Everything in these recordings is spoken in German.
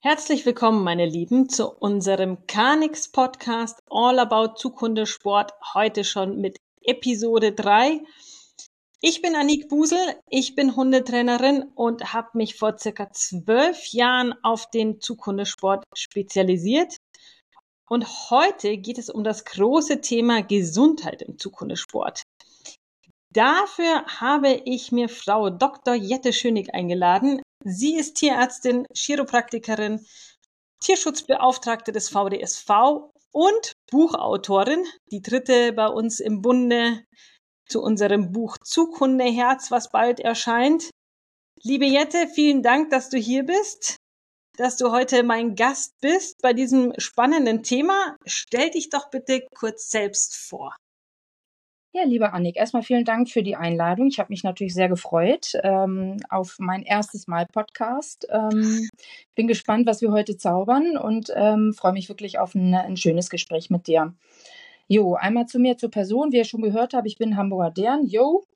Herzlich willkommen, meine Lieben, zu unserem Canix Podcast All About Zukunftssport, heute schon mit Episode 3. Ich bin Anik Busel, ich bin Hundetrainerin und habe mich vor circa 12 Jahren auf den Zukunftssport spezialisiert. Und heute geht es um das große Thema Gesundheit im Zukunftssport. Dafür habe ich mir Frau Dr. Jette Schönig eingeladen. Sie ist Tierärztin, Chiropraktikerin, Tierschutzbeauftragte des VDSV und Buchautorin, die dritte bei uns im Bunde zu unserem Buch Zughundeherz, was bald erscheint. Liebe Jette, vielen Dank, dass du hier bist, dass du heute mein Gast bist bei diesem spannenden Thema. Stell dich doch bitte kurz selbst vor. Ja, liebe Annik, erstmal vielen Dank für die Einladung. Ich habe mich natürlich sehr gefreut auf mein erstes Mal Podcast. Bin gespannt, was wir heute zaubern und freue mich wirklich auf ein schönes Gespräch mit dir. Jo, einmal zu mir, zur Person. Wie ihr schon gehört habt, ich bin Hamburger Dern.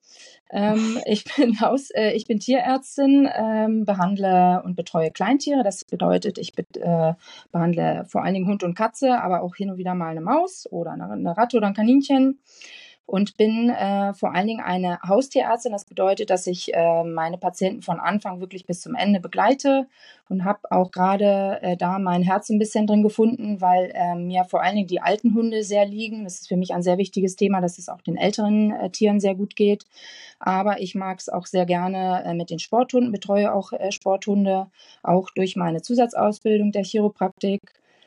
Ich bin Tierärztin, behandle und betreue Kleintiere. Das bedeutet, ich behandle vor allen Dingen Hund und Katze, aber auch hin und wieder mal eine Maus oder eine Ratte oder ein Kaninchen. Und bin vor allen Dingen eine Haustierärztin. Das bedeutet, dass ich meine Patienten von Anfang wirklich bis zum Ende begleite und habe auch gerade da mein Herz ein bisschen drin gefunden, weil mir vor allen Dingen die alten Hunde sehr liegen. Das ist für mich ein sehr wichtiges Thema, dass es auch den älteren Tieren sehr gut geht. Aber ich mag es auch sehr gerne mit den Sporthunden, betreue auch Sporthunde, auch durch meine Zusatzausbildung der Chiropraktik.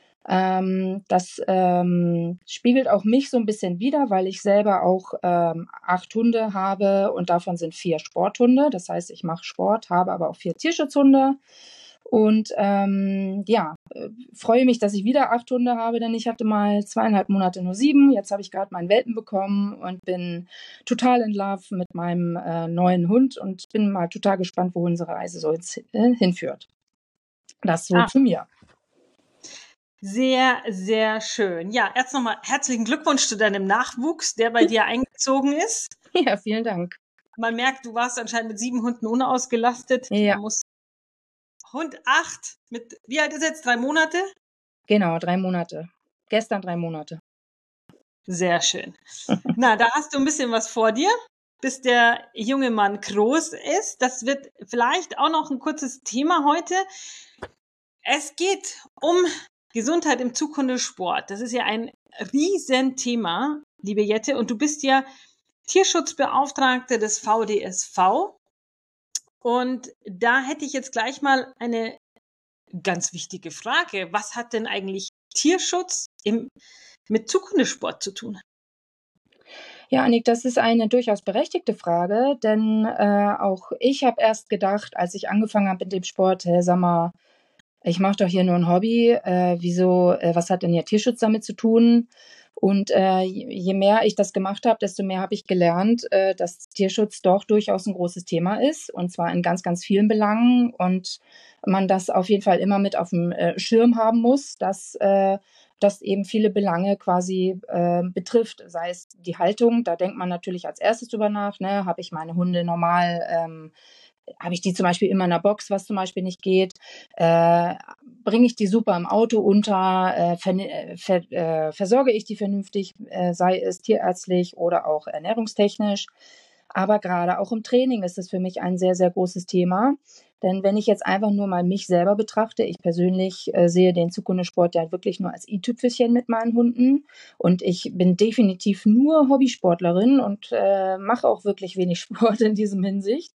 Das spiegelt auch mich so ein bisschen wider, weil ich selber auch 8 Hunde habe und davon sind 4 Sporthunde. Das heißt, ich mache Sport, habe aber auch 4 Tierschutzhunde. Und freue mich, dass ich wieder 8 Hunde habe, denn ich hatte mal 2,5 Monate nur 7. Jetzt habe ich gerade meinen Welpen bekommen und bin total in Love mit meinem neuen Hund und bin mal total gespannt, wo unsere Reise so jetzt hinführt. Das so zu mir. Sehr, sehr schön. Ja, erst nochmal herzlichen Glückwunsch zu deinem Nachwuchs, der bei dir eingezogen ist. Ja, vielen Dank. Man merkt, du warst anscheinend mit 7 Hunden unausgelastet. Ja. Da muss Hund 8 mit, wie alt ist er jetzt? 3 Monate? Genau, 3 Monate. Gestern 3 Monate. Sehr schön. Na, da hast du ein bisschen was vor dir, bis der junge Mann groß ist. Das wird vielleicht auch noch ein kurzes Thema heute. Es geht um Gesundheit im Zukunftssport. Das ist ja ein Riesenthema, liebe Jette. Und du bist ja Tierschutzbeauftragte des VDSV. Und da hätte ich jetzt gleich mal eine ganz wichtige Frage. Was hat denn eigentlich Tierschutz mit Zukunftssport zu tun? Ja, Annik, das ist eine durchaus berechtigte Frage, denn auch ich habe erst gedacht, als ich angefangen habe mit dem Sport, sag mal, ich mache doch hier nur ein Hobby, was hat denn hier Tierschutz damit zu tun? Und je mehr ich das gemacht habe, desto mehr habe ich gelernt, dass Tierschutz doch durchaus ein großes Thema ist, und zwar in ganz, ganz vielen Belangen, und man das auf jeden Fall immer mit auf dem Schirm haben muss, dass das eben viele Belange quasi betrifft, sei es die Haltung, da denkt man natürlich als erstes drüber nach, ne, habe ich meine Hunde normal, habe ich die zum Beispiel immer in einer Box, was zum Beispiel nicht geht? Bringe ich die super im Auto unter? Versorge ich die vernünftig, sei es tierärztlich oder auch ernährungstechnisch? Aber gerade auch im Training ist es für mich ein sehr, sehr großes Thema. Denn wenn ich jetzt einfach nur mal mich selber betrachte, ich persönlich sehe den Zukunftssport ja wirklich nur als i-Tüpfelchen mit meinen Hunden. Und ich bin definitiv nur Hobbysportlerin und mache auch wirklich wenig Sport in diesem Hinsicht.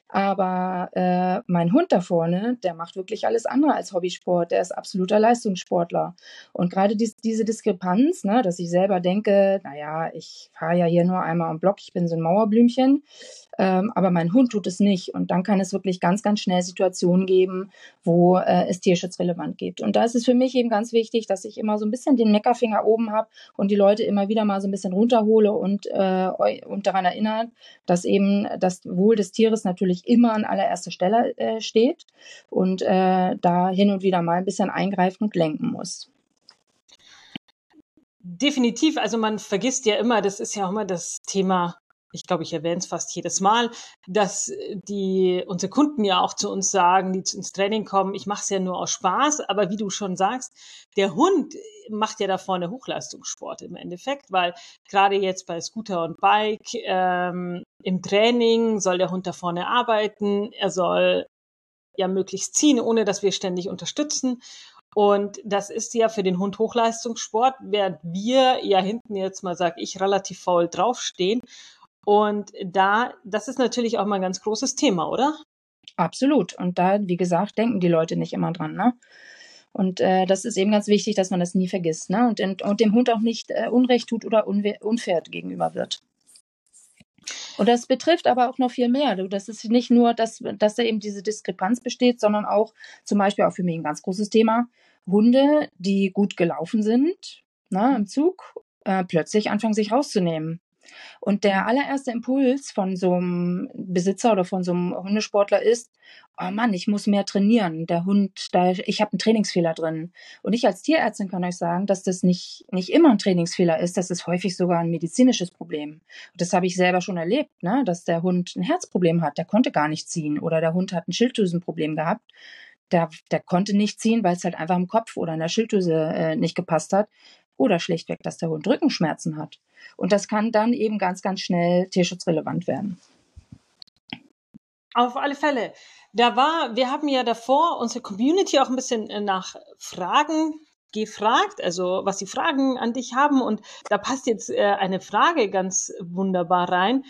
Aber mein Hund da vorne, der macht wirklich alles andere als Hobbysport. Der ist absoluter Leistungssportler. Und gerade diese Diskrepanz, ne, dass ich selber denke, naja, ich fahre ja hier nur einmal am Block, ich bin so ein Mauerblümchen, aber mein Hund tut es nicht. Und dann kann es wirklich ganz, ganz schnell Situationen geben, wo es tierschutzrelevant gibt. Und da ist es für mich eben ganz wichtig, dass ich immer so ein bisschen den Meckerfinger oben habe und die Leute immer wieder mal so ein bisschen runterhole und daran erinnert, dass eben das Wohl des Tieres natürlich immer an allererster Stelle steht und da hin und wieder mal ein bisschen eingreifen und lenken muss. Definitiv, also man vergisst ja immer, das ist ja auch immer das Thema ich glaube, ich erwähne es fast jedes Mal, dass unsere Kunden ja auch zu uns sagen, die ins Training kommen, ich mache es ja nur aus Spaß, aber wie du schon sagst, der Hund macht ja da vorne Hochleistungssport im Endeffekt, weil gerade jetzt bei Scooter und Bike im Training soll der Hund da vorne arbeiten, er soll ja möglichst ziehen, ohne dass wir ständig unterstützen. Und das ist ja für den Hund Hochleistungssport, während wir ja hinten jetzt mal, sag ich, relativ faul draufstehen. Und das ist natürlich auch mal ein ganz großes Thema, oder? Absolut. Und da, wie gesagt, denken die Leute nicht immer dran, ne? Und das ist eben ganz wichtig, dass man das nie vergisst, ne? Und dem Hund auch nicht Unrecht tut oder unfair gegenüber wird. Und das betrifft aber auch noch viel mehr. Das ist nicht nur, dass da eben diese Diskrepanz besteht, sondern auch zum Beispiel auch für mich ein ganz großes Thema, Hunde, die gut gelaufen sind, ne, im Zug, plötzlich anfangen, sich rauszunehmen. Und der allererste Impuls von so einem Besitzer oder von so einem Hundesportler ist, oh Mann, ich muss mehr trainieren. Der Hund, ich habe einen Trainingsfehler drin. Und ich als Tierärztin kann euch sagen, dass das nicht immer ein Trainingsfehler ist. Das ist häufig sogar ein medizinisches Problem. Und das habe ich selber schon erlebt, ne? Dass der Hund ein Herzproblem hat, der konnte gar nicht ziehen. Oder der Hund hat ein Schilddrüsenproblem gehabt. Der konnte nicht ziehen, weil es halt einfach im Kopf oder in der Schilddrüse nicht gepasst hat. Oder schlichtweg, dass der Hund Rückenschmerzen hat. Und das kann dann eben ganz, ganz schnell tierschutzrelevant werden. Auf alle Fälle. Wir haben ja davor unsere Community auch ein bisschen nach Fragen gefragt, also was die Fragen an dich haben. Und da passt jetzt eine Frage ganz wunderbar rein.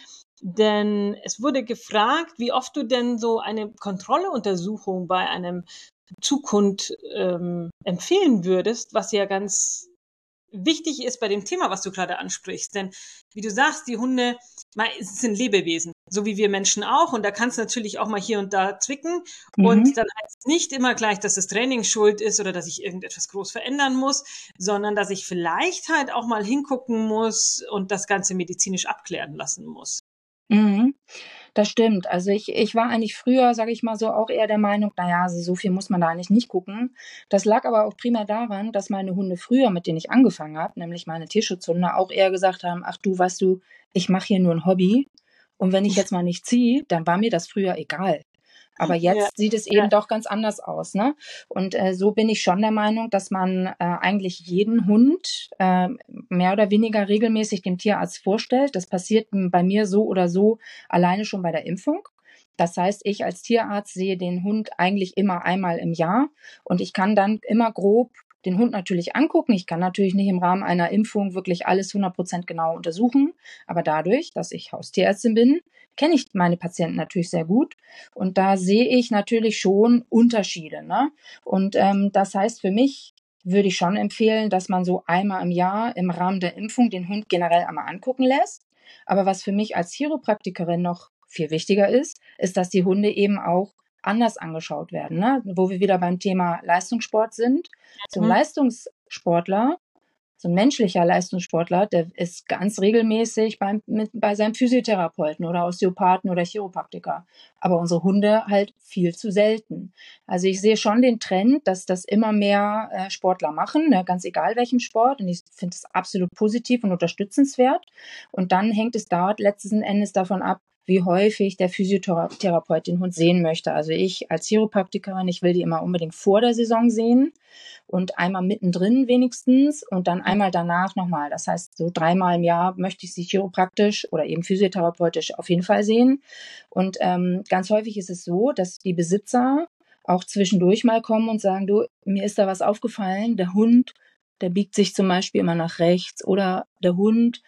Denn es wurde gefragt, wie oft du denn so eine Kontrolluntersuchung bei einem Zughund empfehlen würdest, was ja ganz wichtig ist bei dem Thema, was du gerade ansprichst. Denn wie du sagst, die Hunde sind Lebewesen, so wie wir Menschen auch. Und da kann es natürlich auch mal hier und da zwicken. Und dann heißt es nicht immer gleich, dass das Training schuld ist oder dass ich irgendetwas groß verändern muss, sondern dass ich vielleicht halt auch mal hingucken muss und das Ganze medizinisch abklären lassen muss. Mhm. Das stimmt. Also ich war eigentlich früher, sage ich mal so, auch eher der Meinung, naja, also so viel muss man da eigentlich nicht gucken. Das lag aber auch primär daran, dass meine Hunde früher, mit denen ich angefangen habe, nämlich meine Tierschutzhunde, auch eher gesagt haben, ach du, weißt du, ich mache hier nur ein Hobby und wenn ich jetzt mal nicht ziehe, dann war mir das früher egal. Aber jetzt sieht es eben doch ganz anders aus, ne? Und so bin ich schon der Meinung, dass man eigentlich jeden Hund mehr oder weniger regelmäßig dem Tierarzt vorstellt. Das passiert bei mir so oder so alleine schon bei der Impfung. Das heißt, ich als Tierarzt sehe den Hund eigentlich immer einmal im Jahr und ich kann dann immer grob den Hund natürlich angucken. Ich kann natürlich nicht im Rahmen einer Impfung wirklich alles 100% genau untersuchen, aber dadurch, dass ich Haustierärztin bin, kenne ich meine Patienten natürlich sehr gut und da sehe ich natürlich schon Unterschiede, ne? Und das heißt für mich, würde ich schon empfehlen, dass man so einmal im Jahr im Rahmen der Impfung den Hund generell einmal angucken lässt. Aber was für mich als Chiropraktikerin noch viel wichtiger ist, ist, dass die Hunde eben auch anders angeschaut werden, ne? Wo wir wieder beim Thema Leistungssport sind. So ein Leistungssportler, so ein menschlicher Leistungssportler, der ist ganz regelmäßig bei seinem Physiotherapeuten oder Osteopathen oder Chiropraktiker. Aber unsere Hunde halt viel zu selten. Also ich sehe schon den Trend, dass das immer mehr Sportler machen, ne, ganz egal welchem Sport. Und ich finde es absolut positiv und unterstützenswert. Und dann hängt es dort letzten Endes davon ab, wie häufig der Physiotherapeut den Hund sehen möchte. Also ich als Chiropraktikerin, ich will die immer unbedingt vor der Saison sehen und einmal mittendrin wenigstens und dann einmal danach nochmal. Das heißt, so 3-mal im Jahr möchte ich sie chiropraktisch oder eben physiotherapeutisch auf jeden Fall sehen. Und ganz häufig ist es so, dass die Besitzer auch zwischendurch mal kommen und sagen, du, mir ist da was aufgefallen, der Hund, der biegt sich zum Beispiel immer nach rechts oder der Hund,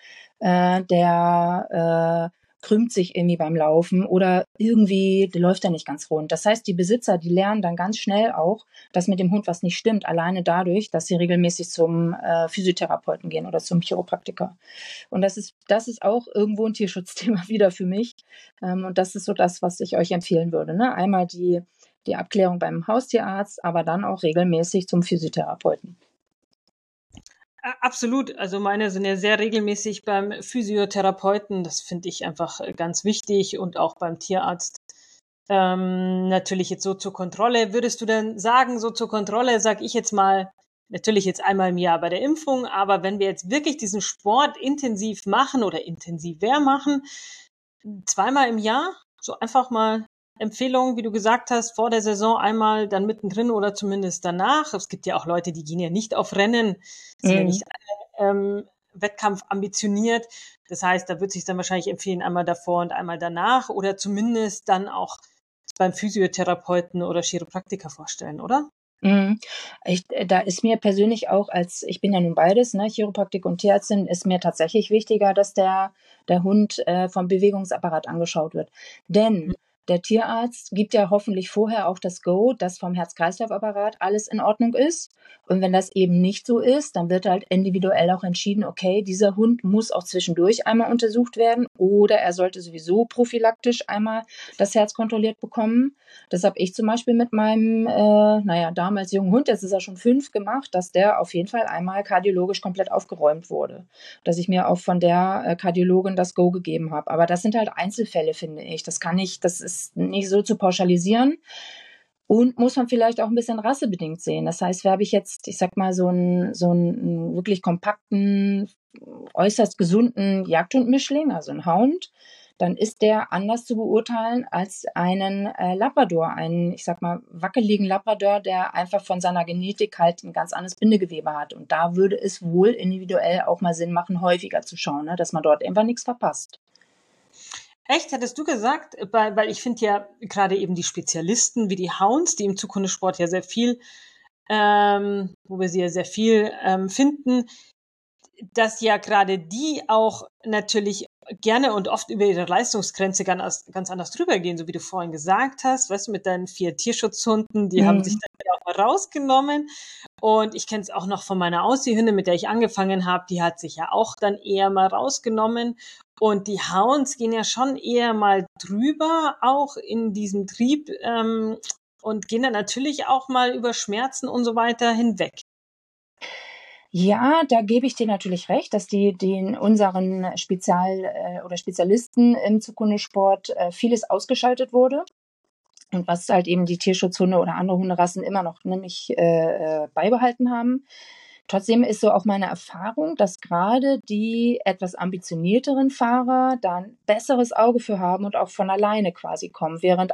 der krümmt sich irgendwie beim Laufen oder irgendwie, der läuft da nicht ganz rund. Das heißt, die Besitzer, die lernen dann ganz schnell auch, dass mit dem Hund was nicht stimmt, alleine dadurch, dass sie regelmäßig zum Physiotherapeuten gehen oder zum Chiropraktiker. Und das ist auch irgendwo ein Tierschutzthema wieder für mich. Und das ist so das, was ich euch empfehlen würde, ne? Einmal die Abklärung beim Haustierarzt, aber dann auch regelmäßig zum Physiotherapeuten. Absolut. Also meine sind ja sehr regelmäßig beim Physiotherapeuten. Das finde ich einfach ganz wichtig und auch beim Tierarzt. Natürlich jetzt so zur Kontrolle. Würdest du denn sagen, so zur Kontrolle, sag ich jetzt mal, natürlich jetzt einmal im Jahr bei der Impfung, aber wenn wir jetzt wirklich diesen Sport intensiv machen oder intensiver machen, zweimal im Jahr, so einfach mal Empfehlungen, wie du gesagt hast, vor der Saison einmal, dann mittendrin oder zumindest danach. Es gibt ja auch Leute, die gehen ja nicht auf Rennen, sind ja nicht Wettkampf ambitioniert. Das heißt, da wird sich dann wahrscheinlich empfehlen, einmal davor und einmal danach oder zumindest dann auch beim Physiotherapeuten oder Chiropraktiker vorstellen, oder? Da ist mir persönlich auch, ich bin ja nun beides, ne, Chiropraktik und Tierärztin, ist mir tatsächlich wichtiger, dass der Hund vom Bewegungsapparat angeschaut wird. Denn der Tierarzt gibt ja hoffentlich vorher auch das Go, dass vom Herz-Kreislauf-Apparat alles in Ordnung ist. Und wenn das eben nicht so ist, dann wird halt individuell auch entschieden, okay, dieser Hund muss auch zwischendurch einmal untersucht werden oder er sollte sowieso prophylaktisch einmal das Herz kontrolliert bekommen. Das habe ich zum Beispiel mit meinem, damals jungen Hund, jetzt ist er schon 5, gemacht, dass der auf jeden Fall einmal kardiologisch komplett aufgeräumt wurde. Dass ich mir auch von der Kardiologin das Go gegeben habe. Aber das sind halt Einzelfälle, finde ich. Das ist nicht so zu pauschalisieren. Und muss man vielleicht auch ein bisschen rassebedingt sehen. Das heißt, habe ich jetzt, ich sag mal, so einen wirklich kompakten, äußerst gesunden Jagdhund-Mischling, also ein Hound, dann ist der anders zu beurteilen als einen Labrador, einen, ich sag mal, wackeligen Labrador, der einfach von seiner Genetik halt ein ganz anderes Bindegewebe hat. Und da würde es wohl individuell auch mal Sinn machen, häufiger zu schauen, ne, dass man dort einfach nichts verpasst. Echt, hättest du gesagt? Weil ich finde ja gerade eben die Spezialisten wie die Hounds, die im Zukunftssport ja sehr viel, wo wir sie ja sehr viel finden, dass ja gerade die auch natürlich gerne und oft über ihre Leistungsgrenze ganz anders drüber gehen, so wie du vorhin gesagt hast, weißt du, mit deinen 4 Tierschutzhunden, die haben sich dann auch mal rausgenommen. Und ich kenne es auch noch von meiner Ausziehhündin, mit der ich angefangen habe, die hat sich ja auch dann eher mal rausgenommen. Und die Hounds gehen ja schon eher mal drüber, auch in diesem Trieb, und gehen dann natürlich auch mal über Schmerzen und so weiter hinweg. Ja, da gebe ich dir natürlich recht, dass die unseren Spezialisten im Zukunftssport vieles ausgeschaltet wurde. Und was halt eben die Tierschutzhunde oder andere Hunderassen immer noch nämlich beibehalten haben. Trotzdem ist so auch meine Erfahrung, dass gerade die etwas ambitionierteren Fahrer da ein besseres Auge für haben und auch von alleine quasi kommen, während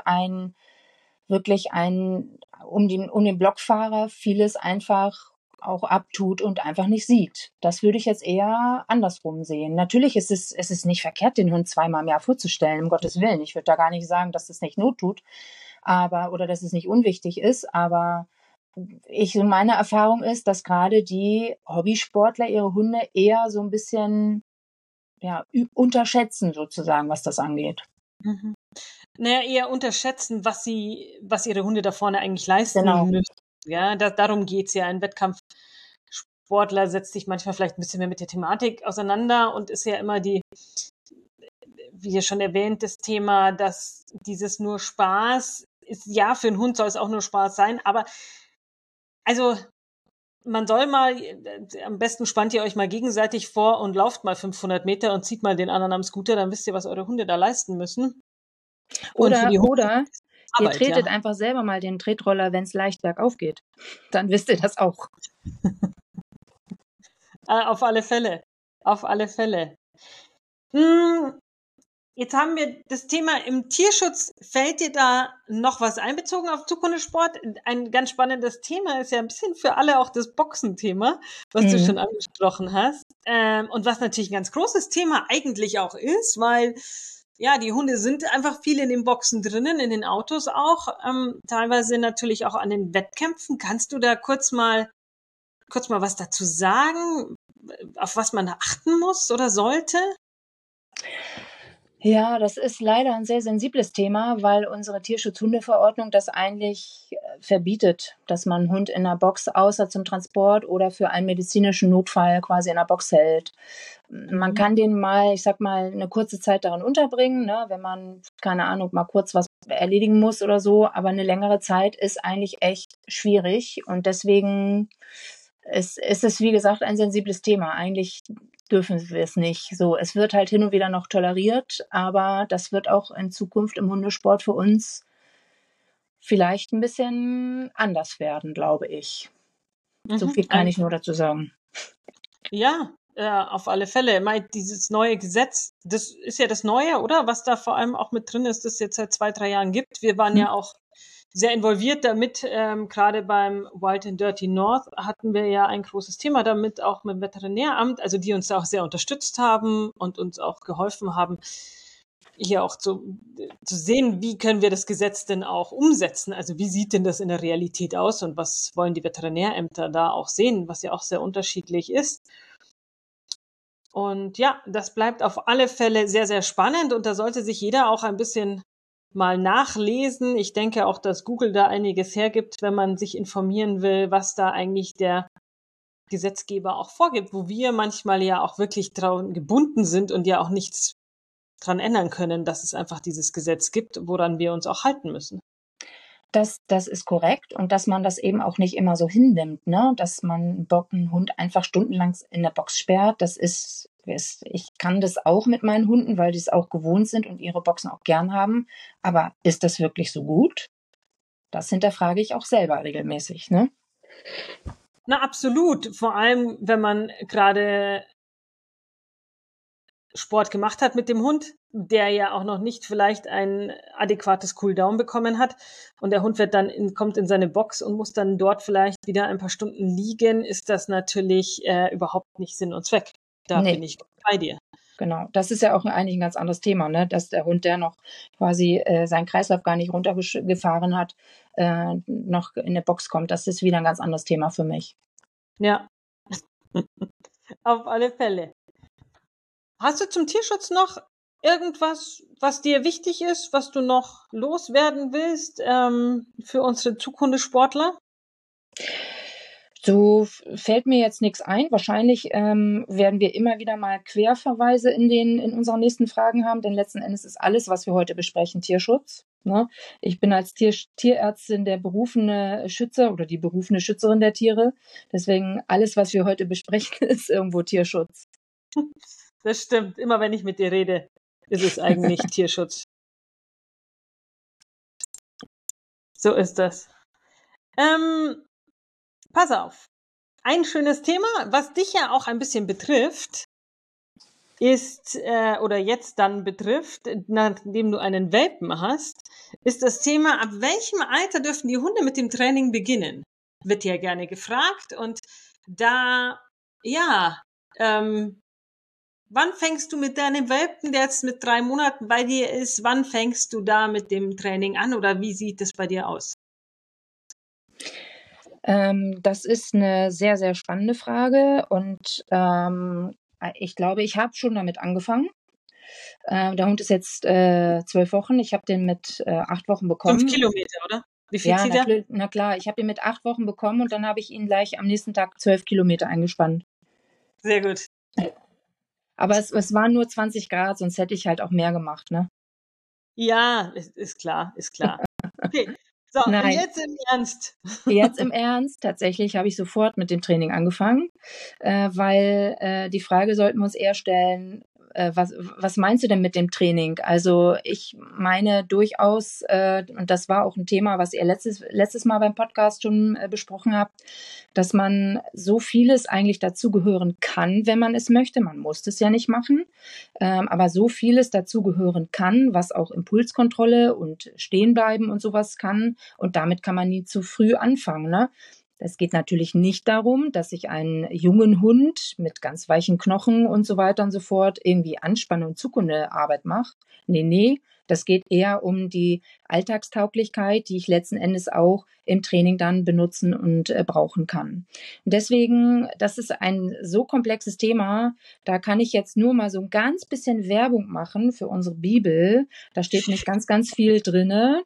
um den Blockfahrer vieles einfach auch abtut und einfach nicht sieht. Das würde ich jetzt eher andersrum sehen. Natürlich ist es nicht verkehrt, den Hund zweimal im Jahr vorzustellen, um Gottes Willen. Ich würde da gar nicht sagen, dass das nicht Not tut, oder dass es nicht unwichtig ist, aber meine Erfahrung ist, dass gerade die Hobbysportler ihre Hunde eher so ein bisschen unterschätzen sozusagen, was das angeht. Mhm. Naja, eher unterschätzen, was ihre Hunde da vorne eigentlich leisten müssen. Ja, darum geht's ja. Ein Wettkampfsportler setzt sich manchmal vielleicht ein bisschen mehr mit der Thematik auseinander und ist ja immer wie ja schon erwähnt, das Thema, dass dieses nur Spaß ist, ja, für einen Hund soll es auch nur Spaß sein, aber also man soll mal, am besten spannt ihr euch mal gegenseitig vor und lauft mal 500 Meter und zieht mal den anderen am Scooter, dann wisst ihr, was eure Hunde da leisten müssen. Und für die Hunde ihr tretet einfach selber mal den Tretroller, wenn es leicht bergauf geht. Dann wisst ihr das auch. Auf alle Fälle. Auf alle Fälle. Jetzt haben wir das Thema im Tierschutz. Fällt dir da noch was einbezogen auf Zukunftssport? Ein ganz spannendes Thema ist ja ein bisschen für alle auch das Boxenthema, was du schon angesprochen hast. Und was natürlich ein ganz großes Thema eigentlich auch ist, weil ja, die Hunde sind einfach viel in den Boxen drinnen, in den Autos auch, teilweise natürlich auch an den Wettkämpfen. Kannst du da kurz mal was dazu sagen, auf was man da achten muss oder sollte? Ja, das ist leider ein sehr sensibles Thema, weil unsere Tierschutzhundeverordnung das eigentlich verbietet, dass man einen Hund in einer Box außer zum Transport oder für einen medizinischen Notfall quasi in einer Box hält. Man kann den mal, ich sag mal, eine kurze Zeit darin unterbringen, ne, wenn man, keine Ahnung, mal kurz was erledigen muss oder so, aber eine längere Zeit ist eigentlich echt schwierig und deswegen ist es, wie gesagt, ein sensibles Thema. Eigentlich dürfen wir es nicht. So, es wird halt hin und wieder noch toleriert, aber das wird auch in Zukunft im Hundesport für uns vielleicht ein bisschen anders werden, glaube ich. So Mhm. viel kann ich nur dazu sagen. Ja, auf alle Fälle. Dieses neue Gesetz, das ist ja das Neue, oder? Was da vor allem auch mit drin ist, das es jetzt seit 2, 3 Jahren gibt. Wir waren Hm? ja auch sehr involviert damit. Gerade beim Wild and Dirty North hatten wir ja ein großes Thema damit, auch mit dem Veterinäramt, also die uns da auch sehr unterstützt haben und uns auch geholfen haben, hier auch zu sehen, wie können wir das Gesetz denn auch umsetzen? Also wie sieht denn das in der Realität aus und was wollen die Veterinärämter da auch sehen, was ja auch sehr unterschiedlich ist. Und ja, das bleibt auf alle Fälle sehr, sehr spannend und da sollte sich jeder auch ein bisschen mal nachlesen. Ich denke auch, dass Google da einiges hergibt, wenn man sich informieren will, was da eigentlich der Gesetzgeber auch vorgibt, wo wir manchmal ja auch wirklich dran gebunden sind und ja auch nichts dran ändern können, dass es einfach dieses Gesetz gibt, woran wir uns auch halten müssen. Das ist korrekt und dass man das eben auch nicht immer so hinnimmt, ne? Dass man einen Hund einfach stundenlang in der Box sperrt. Ich kann das auch mit meinen Hunden, weil die es auch gewohnt sind und ihre Boxen auch gern haben. Aber ist das wirklich so gut? Das hinterfrage ich auch selber regelmäßig, ne? Na, absolut. Vor allem, wenn man gerade Sport gemacht hat mit dem Hund, der ja auch noch nicht vielleicht ein adäquates Cooldown bekommen hat und der Hund kommt in seine Box und muss dann dort vielleicht wieder ein paar Stunden liegen, ist das natürlich überhaupt nicht Sinn und Zweck. Da Nee, bin ich bei dir. genau. Das ist ja auch eigentlich ein ganz anderes Thema, ne? Dass der Hund, der noch quasi seinen Kreislauf gar nicht runtergefahren hat, noch in eine Box kommt. Das ist wieder ein ganz anderes Thema für mich. Ja, auf alle Fälle. Hast du zum Tierschutz noch irgendwas, was dir wichtig ist, was du noch loswerden willst für unsere Zukunftssportler? So fällt mir jetzt nichts ein. Wahrscheinlich werden wir immer wieder mal Querverweise in unseren nächsten Fragen haben, denn letzten Endes ist alles, was wir heute besprechen, Tierschutz. Ne? Ich bin als Tierärztin der berufene Schützer oder die berufene Schützerin der Tiere. Deswegen alles, was wir heute besprechen, ist irgendwo Tierschutz. Das stimmt. Immer wenn ich mit dir rede, ist es eigentlich Tierschutz. So ist das. Pass auf. Ein schönes Thema, was dich ja auch ein bisschen betrifft, ist oder jetzt dann betrifft, nachdem du einen Welpen hast, ist das Thema, ab welchem Alter dürfen die Hunde mit dem Training beginnen? Wird ja gerne gefragt und da, ja, wann fängst du mit deinem Welpen, der jetzt mit 3 Monaten bei dir ist, wann fängst du da mit dem Training an oder wie sieht es bei dir aus? Das ist eine sehr, sehr spannende Frage und ich glaube, ich habe schon damit angefangen. Der Hund ist jetzt 12 Wochen. Ich habe den mit 8 Wochen 5 bekommen. Kilometer, oder? Wie viel Ja, zieht er? na klar. Ich habe ihn mit 8 Wochen bekommen und dann habe ich ihn gleich am nächsten Tag 12 Kilometer eingespannt. Sehr gut. Aber es waren nur 20 Grad, sonst hätte ich halt auch mehr gemacht, ne? Ja, ist klar, ist klar. Okay, so, und Nein, jetzt im Ernst. jetzt im Ernst, tatsächlich habe ich sofort mit dem Training angefangen, weil die Frage sollten wir uns eher stellen, was meinst du denn mit dem Training? Also ich meine durchaus, und das war auch ein Thema, was ihr letztes Mal beim Podcast schon besprochen habt, dass man so vieles eigentlich dazugehören kann, wenn man es möchte. Man muss es ja nicht machen, aber so vieles dazugehören kann, was auch Impulskontrolle und Stehenbleiben und sowas kann. Und damit kann man nie zu früh anfangen, ne? Es geht natürlich nicht darum, dass ich einen jungen Hund mit ganz weichen Knochen und so weiter und so fort irgendwie Anspannung und Zukunftsarbeit mache. Nee, das geht eher um die Alltagstauglichkeit, die ich letzten Endes auch im Training dann benutzen und brauchen kann. Und deswegen, das ist ein so komplexes Thema, da kann ich jetzt nur mal so ein ganz bisschen Werbung machen für unsere Bibel. Da steht nicht ganz, ganz viel drinne,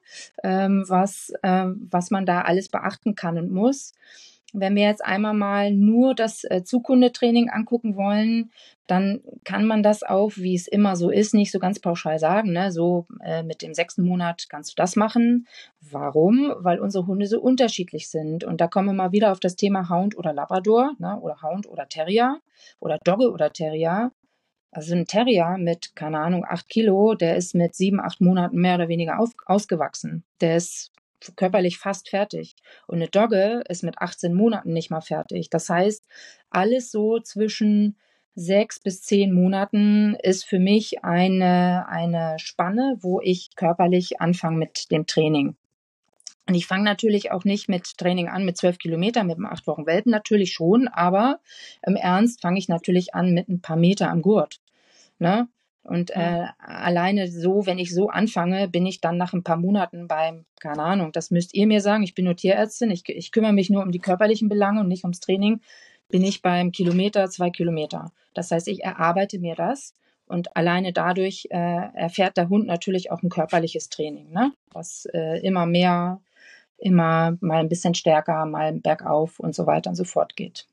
was man da alles beachten kann und muss. Wenn wir jetzt einmal mal nur das Zukundetraining angucken wollen, dann kann man das auch, wie es immer so ist, nicht so ganz pauschal sagen. Ne? So mit dem 6. Monat kannst du das machen. Warum? Weil unsere Hunde so unterschiedlich sind. Und da kommen wir mal wieder auf das Thema Hound oder Labrador, ne? Oder Hound oder Terrier oder Dogge oder Terrier. Also ein Terrier mit, keine Ahnung, 8 Kilo, der ist mit 7, 8 Monaten mehr oder weniger ausgewachsen. Der ist körperlich fast fertig. Und eine Dogge ist mit 18 Monaten nicht mal fertig. Das heißt, alles so zwischen 6 bis 10 Monaten ist für mich eine Spanne, wo ich körperlich anfange mit dem Training. Und ich fange natürlich auch nicht mit Training an mit 12 Kilometern, mit einem 8 Wochen Welpen natürlich schon, aber im Ernst fange ich natürlich an mit ein paar Meter am Gurt. Ne? Und alleine so, wenn ich so anfange, bin ich dann nach ein paar Monaten beim, keine Ahnung, das müsst ihr mir sagen, ich bin nur Tierärztin, ich kümmere mich nur um die körperlichen Belange und nicht ums Training, bin ich beim Kilometer, 2 Kilometer. Das heißt, ich erarbeite mir das und alleine dadurch erfährt der Hund natürlich auch ein körperliches Training, ne? Was immer mehr, immer mal ein bisschen stärker, mal bergauf und so weiter und so fort geht.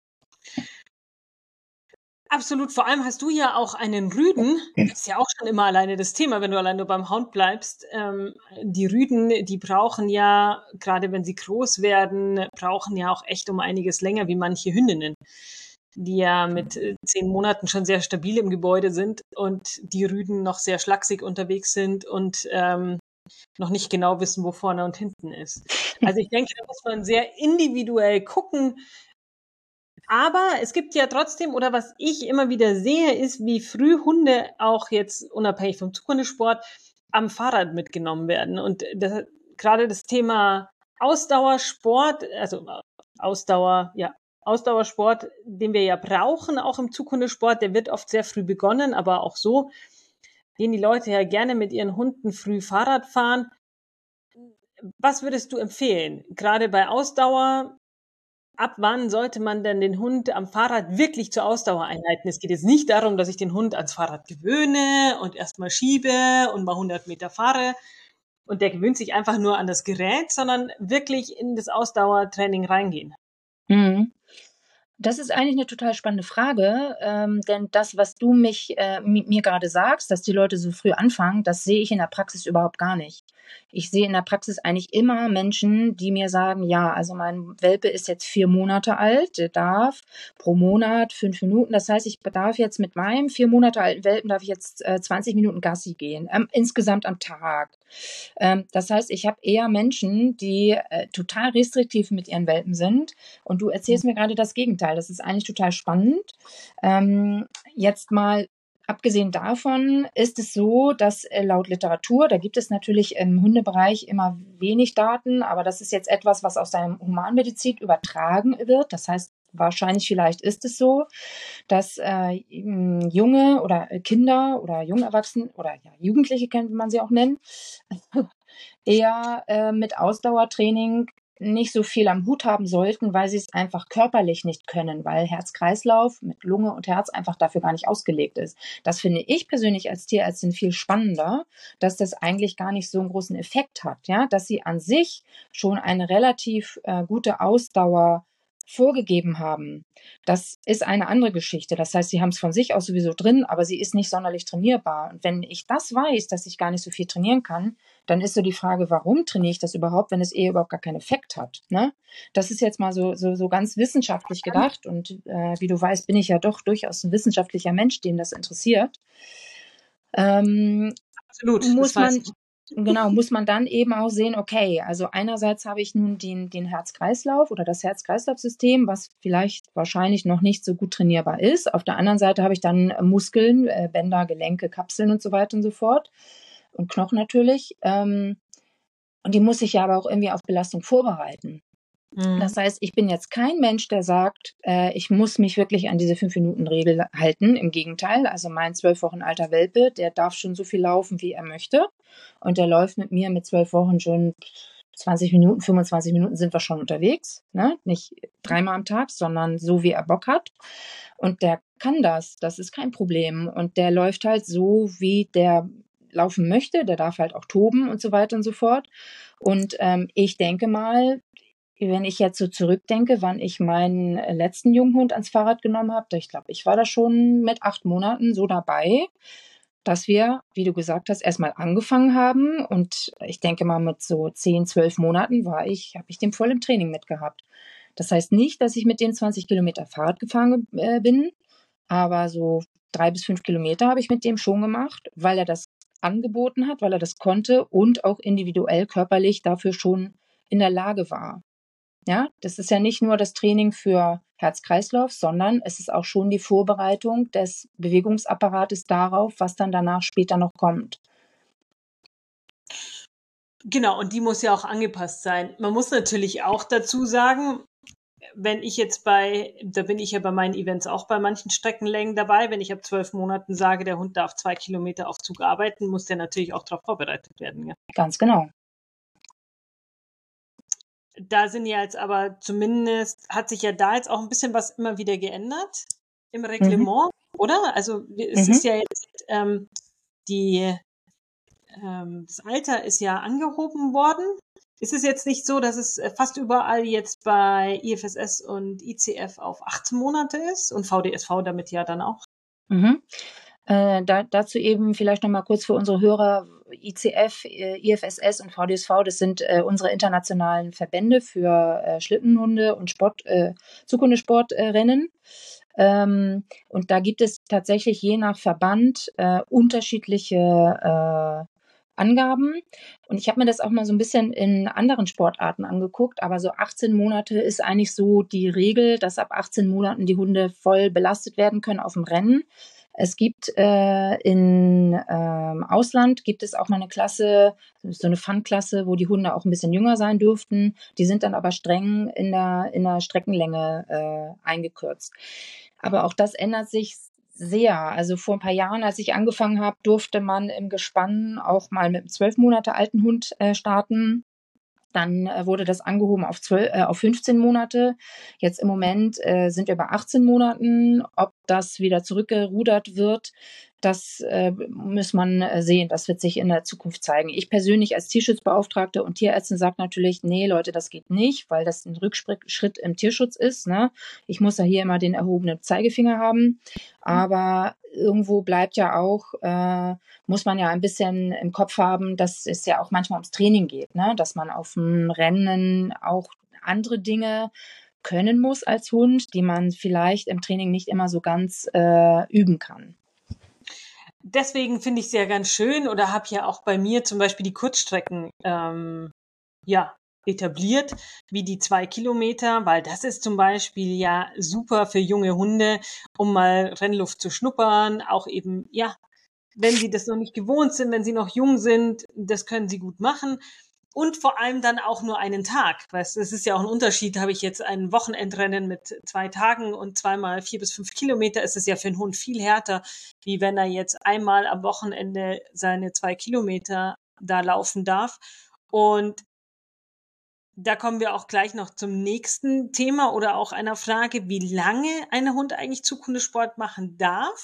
Absolut. Vor allem hast du ja auch einen Rüden. Das ist ja auch schon immer alleine das Thema, wenn du allein nur beim Hound bleibst. Die Rüden, die brauchen ja, gerade wenn sie groß werden, brauchen ja auch echt um einiges länger wie manche Hündinnen, die ja mit 10 Monaten schon sehr stabil im Gebäude sind und die Rüden noch sehr schlaksig unterwegs sind und noch nicht genau wissen, wo vorne und hinten ist. Also ich denke, da muss man sehr individuell gucken. Aber es gibt ja trotzdem, oder was ich immer wieder sehe, ist, wie früh Hunde auch jetzt unabhängig vom Zukundesport am Fahrrad mitgenommen werden. Und gerade das Thema Ausdauersport, also Ausdauersport, den wir ja brauchen, auch im Zukundesport, der wird oft sehr früh begonnen, aber auch so gehen die Leute ja gerne mit ihren Hunden früh Fahrrad fahren. Was würdest du empfehlen? Gerade bei Ausdauer, ab wann sollte man denn den Hund am Fahrrad wirklich zur Ausdauer einleiten? Es geht jetzt nicht darum, dass ich den Hund ans Fahrrad gewöhne und erstmal schiebe und mal 100 Meter fahre und der gewöhnt sich einfach nur an das Gerät, sondern wirklich in das Ausdauertraining reingehen. Mhm. Das ist eigentlich eine total spannende Frage, denn das, was du mir gerade sagst, dass die Leute so früh anfangen, das sehe ich in der Praxis überhaupt gar nicht. Ich sehe in der Praxis eigentlich immer Menschen, die mir sagen, ja, also mein Welpe ist jetzt 4 Monate alt, der darf pro Monat 5 Minuten. Das heißt, ich darf jetzt mit meinem 4 Monate alten Welpen darf ich jetzt 20 Minuten Gassi gehen, insgesamt am Tag. Das heißt, ich habe eher Menschen, die total restriktiv mit ihren Welpen sind. Und du erzählst mir gerade das Gegenteil. Das ist eigentlich total spannend. Jetzt mal abgesehen davon ist es so, dass laut Literatur, da gibt es natürlich im Hundebereich immer wenig Daten, aber das ist jetzt etwas, was aus der Humanmedizin übertragen wird. Das heißt, wahrscheinlich vielleicht ist es so, dass junge oder Kinder oder junge Erwachsene oder ja, Jugendliche kann man sie auch nennen, eher mit Ausdauertraining nicht so viel am Hut haben sollten, weil sie es einfach körperlich nicht können, weil Herz-Kreislauf mit Lunge und Herz einfach dafür gar nicht ausgelegt ist. Das finde ich persönlich als Tierärztin viel spannender, dass das eigentlich gar nicht so einen großen Effekt hat, ja, dass sie an sich schon eine relativ gute Ausdauer vorgegeben haben. Das ist eine andere Geschichte. Das heißt, sie haben es von sich aus sowieso drin, aber sie ist nicht sonderlich trainierbar. Und wenn ich das weiß, dass ich gar nicht so viel trainieren kann, dann ist so die Frage, warum trainiere ich das überhaupt, wenn es überhaupt gar keinen Effekt hat, ne? Das ist jetzt mal so ganz wissenschaftlich gedacht und wie du weißt, bin ich ja doch durchaus ein wissenschaftlicher Mensch, den das interessiert. Absolut, muss man dann eben auch sehen, okay, also einerseits habe ich nun den Herz-Kreislauf oder das Herz-Kreislauf-System, was vielleicht wahrscheinlich noch nicht so gut trainierbar ist. Auf der anderen Seite habe ich dann Muskeln, Bänder, Gelenke, Kapseln und so weiter und so fort. Und Knochen natürlich. Und die muss ich ja aber auch irgendwie auf Belastung vorbereiten. Das heißt, ich bin jetzt kein Mensch, der sagt, ich muss mich wirklich an diese 5-Minuten-Regel halten. Im Gegenteil, also mein 12 Wochen alter Welpe, der darf schon so viel laufen, wie er möchte. Und der läuft mit mir mit 12 Wochen schon 20 Minuten, 25 Minuten sind wir schon unterwegs. Ne? Nicht 3-mal am Tag, sondern so, wie er Bock hat. Und der kann das ist kein Problem. Und der läuft halt so, wie der laufen möchte. Der darf halt auch toben und so weiter und so fort. Und ich denke mal, wenn ich jetzt so zurückdenke, wann ich meinen letzten Junghund ans Fahrrad genommen habe, ich glaube, ich war da schon mit 8 Monaten so dabei, dass wir, wie du gesagt hast, erstmal angefangen haben. Und ich denke mal, mit so 10, 12 Monaten habe ich den voll im Training mitgehabt. Das heißt nicht, dass ich mit dem 20 Kilometer Fahrrad gefahren bin, aber so 3 bis 5 Kilometer habe ich mit dem schon gemacht, weil er das angeboten hat, weil er das konnte und auch individuell körperlich dafür schon in der Lage war. Ja, das ist ja nicht nur das Training für Herz-Kreislauf, sondern es ist auch schon die Vorbereitung des Bewegungsapparates darauf, was dann danach später noch kommt. Genau, und die muss ja auch angepasst sein. Man muss natürlich auch dazu sagen, wenn ich jetzt da bin ich ja bei meinen Events auch bei manchen Streckenlängen dabei, wenn ich ab 12 Monaten sage, der Hund darf 2 Kilometer auf Zug arbeiten, muss der natürlich auch darauf vorbereitet werden. Ja. Ganz genau. Da sind ja jetzt aber zumindest, hat sich ja da jetzt auch ein bisschen was immer wieder geändert im Reglement, oder? Also es ist ja jetzt das Alter ist ja angehoben worden. Ist es jetzt nicht so, dass es fast überall jetzt bei IFSS und ICF auf 18 Monate ist und VDSV damit ja dann auch? Dazu eben vielleicht noch mal kurz für unsere Hörer: ICF, IFSS und VDSV, das sind unsere internationalen Verbände für Schlittenhunde und Zughundesportrennen. Und da gibt es tatsächlich je nach Verband unterschiedliche Angaben. Und ich habe mir das auch mal so ein bisschen in anderen Sportarten angeguckt, aber so 18 Monate ist eigentlich so die Regel, dass ab 18 Monaten die Hunde voll belastet werden können auf dem Rennen. Es gibt im Ausland gibt es auch mal eine Klasse, so eine Fun-Klasse, wo die Hunde auch ein bisschen jünger sein dürften. Die sind dann aber streng in der Streckenlänge eingekürzt. Aber auch das ändert sich sehr. Also vor ein paar Jahren, als ich angefangen habe, durfte man im Gespann auch mal mit einem 12 Monate alten Hund starten. Dann wurde das angehoben auf 15 Monate. Jetzt im Moment sind wir bei 18 Monaten. Ob das wieder zurückgerudert wird, das muss man sehen. Das wird sich in der Zukunft zeigen. Ich persönlich als Tierschutzbeauftragte und Tierärztin sage natürlich, nee, Leute, das geht nicht, weil das ein Rückschritt im Tierschutz ist. Ne? Ich muss ja hier immer den erhobenen Zeigefinger haben. Aber irgendwo bleibt ja auch, muss man ja ein bisschen im Kopf haben, dass es ja auch manchmal ums Training geht, ne? Dass man auf dem Rennen auch andere Dinge können muss als Hund, die man vielleicht im Training nicht immer so ganz üben kann. Deswegen finde ich es ja ganz schön oder habe ja auch bei mir zum Beispiel die Kurzstrecken etabliert, wie die 2 Kilometer, weil das ist zum Beispiel ja super für junge Hunde, um mal Rennluft zu schnuppern, auch eben, ja, wenn sie das noch nicht gewohnt sind, wenn sie noch jung sind, das können sie gut machen. Und vor allem dann auch nur einen Tag. Weißt, es ist ja auch ein Unterschied, habe ich jetzt ein Wochenendrennen mit 2 Tagen und zweimal 4 bis 5 Kilometer, ist es ja für einen Hund viel härter, wie wenn er jetzt einmal am Wochenende seine 2 Kilometer da laufen darf. Und da kommen wir auch gleich noch zum nächsten Thema oder auch einer Frage, wie lange ein Hund eigentlich Zughundesport machen darf.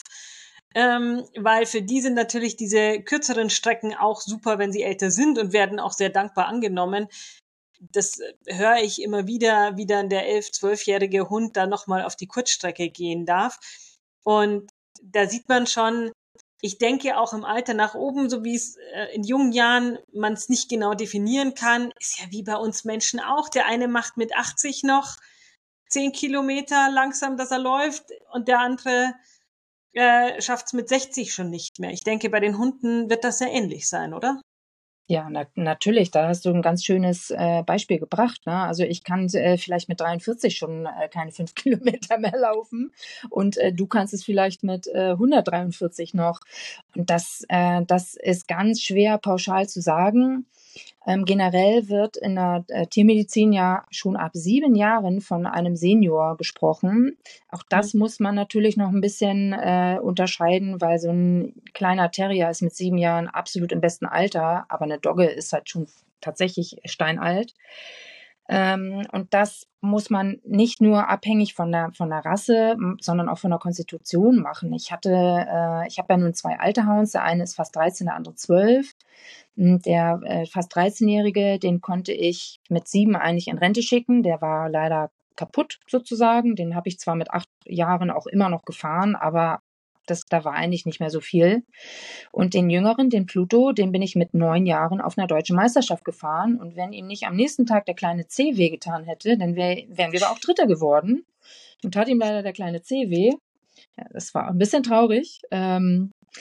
Weil für die sind natürlich diese kürzeren Strecken auch super, wenn sie älter sind und werden auch sehr dankbar angenommen. Das höre ich immer wieder, wie dann der 11-, 12-jährige Hund da nochmal auf die Kurzstrecke gehen darf. Und da sieht man schon, ich denke auch im Alter nach oben, so wie es in jungen Jahren man es nicht genau definieren kann, ist ja wie bei uns Menschen auch. Der eine macht mit 80 noch 10 Kilometer langsam, dass er läuft und der andere schafft es mit 60 schon nicht mehr. Ich denke, bei den Hunden wird das sehr ähnlich sein, oder? Ja, natürlich, da hast du ein ganz schönes Beispiel gebracht. Ne? Also ich kann vielleicht mit 43 schon keine 5 Kilometer mehr laufen und du kannst es vielleicht mit 143 noch. Und das ist ganz schwer pauschal zu sagen. Generell wird in der Tiermedizin ja schon ab 7 Jahren von einem Senior gesprochen. Auch das muss man natürlich noch ein bisschen unterscheiden, weil so ein kleiner Terrier ist mit 7 Jahren absolut im besten Alter, aber eine Dogge ist halt schon tatsächlich steinalt. Und das muss man nicht nur abhängig von der Rasse, sondern auch von der Konstitution machen. Ich habe ja nun 2 alte Hounds, der eine ist fast 13, der andere 12. Der fast 13-Jährige, den konnte ich mit 7 eigentlich in Rente schicken. Der war leider kaputt sozusagen. Den habe ich zwar mit 8 Jahren auch immer noch gefahren, aber da war eigentlich nicht mehr so viel. Und den Jüngeren, den Pluto, den bin ich mit 9 Jahren auf einer deutschen Meisterschaft gefahren. Und wenn ihm nicht am nächsten Tag der kleine C wehgetan hätte, dann wären wir aber auch Dritter geworden. Und tat ihm leider der kleine C weh. Ja, das war ein bisschen traurig.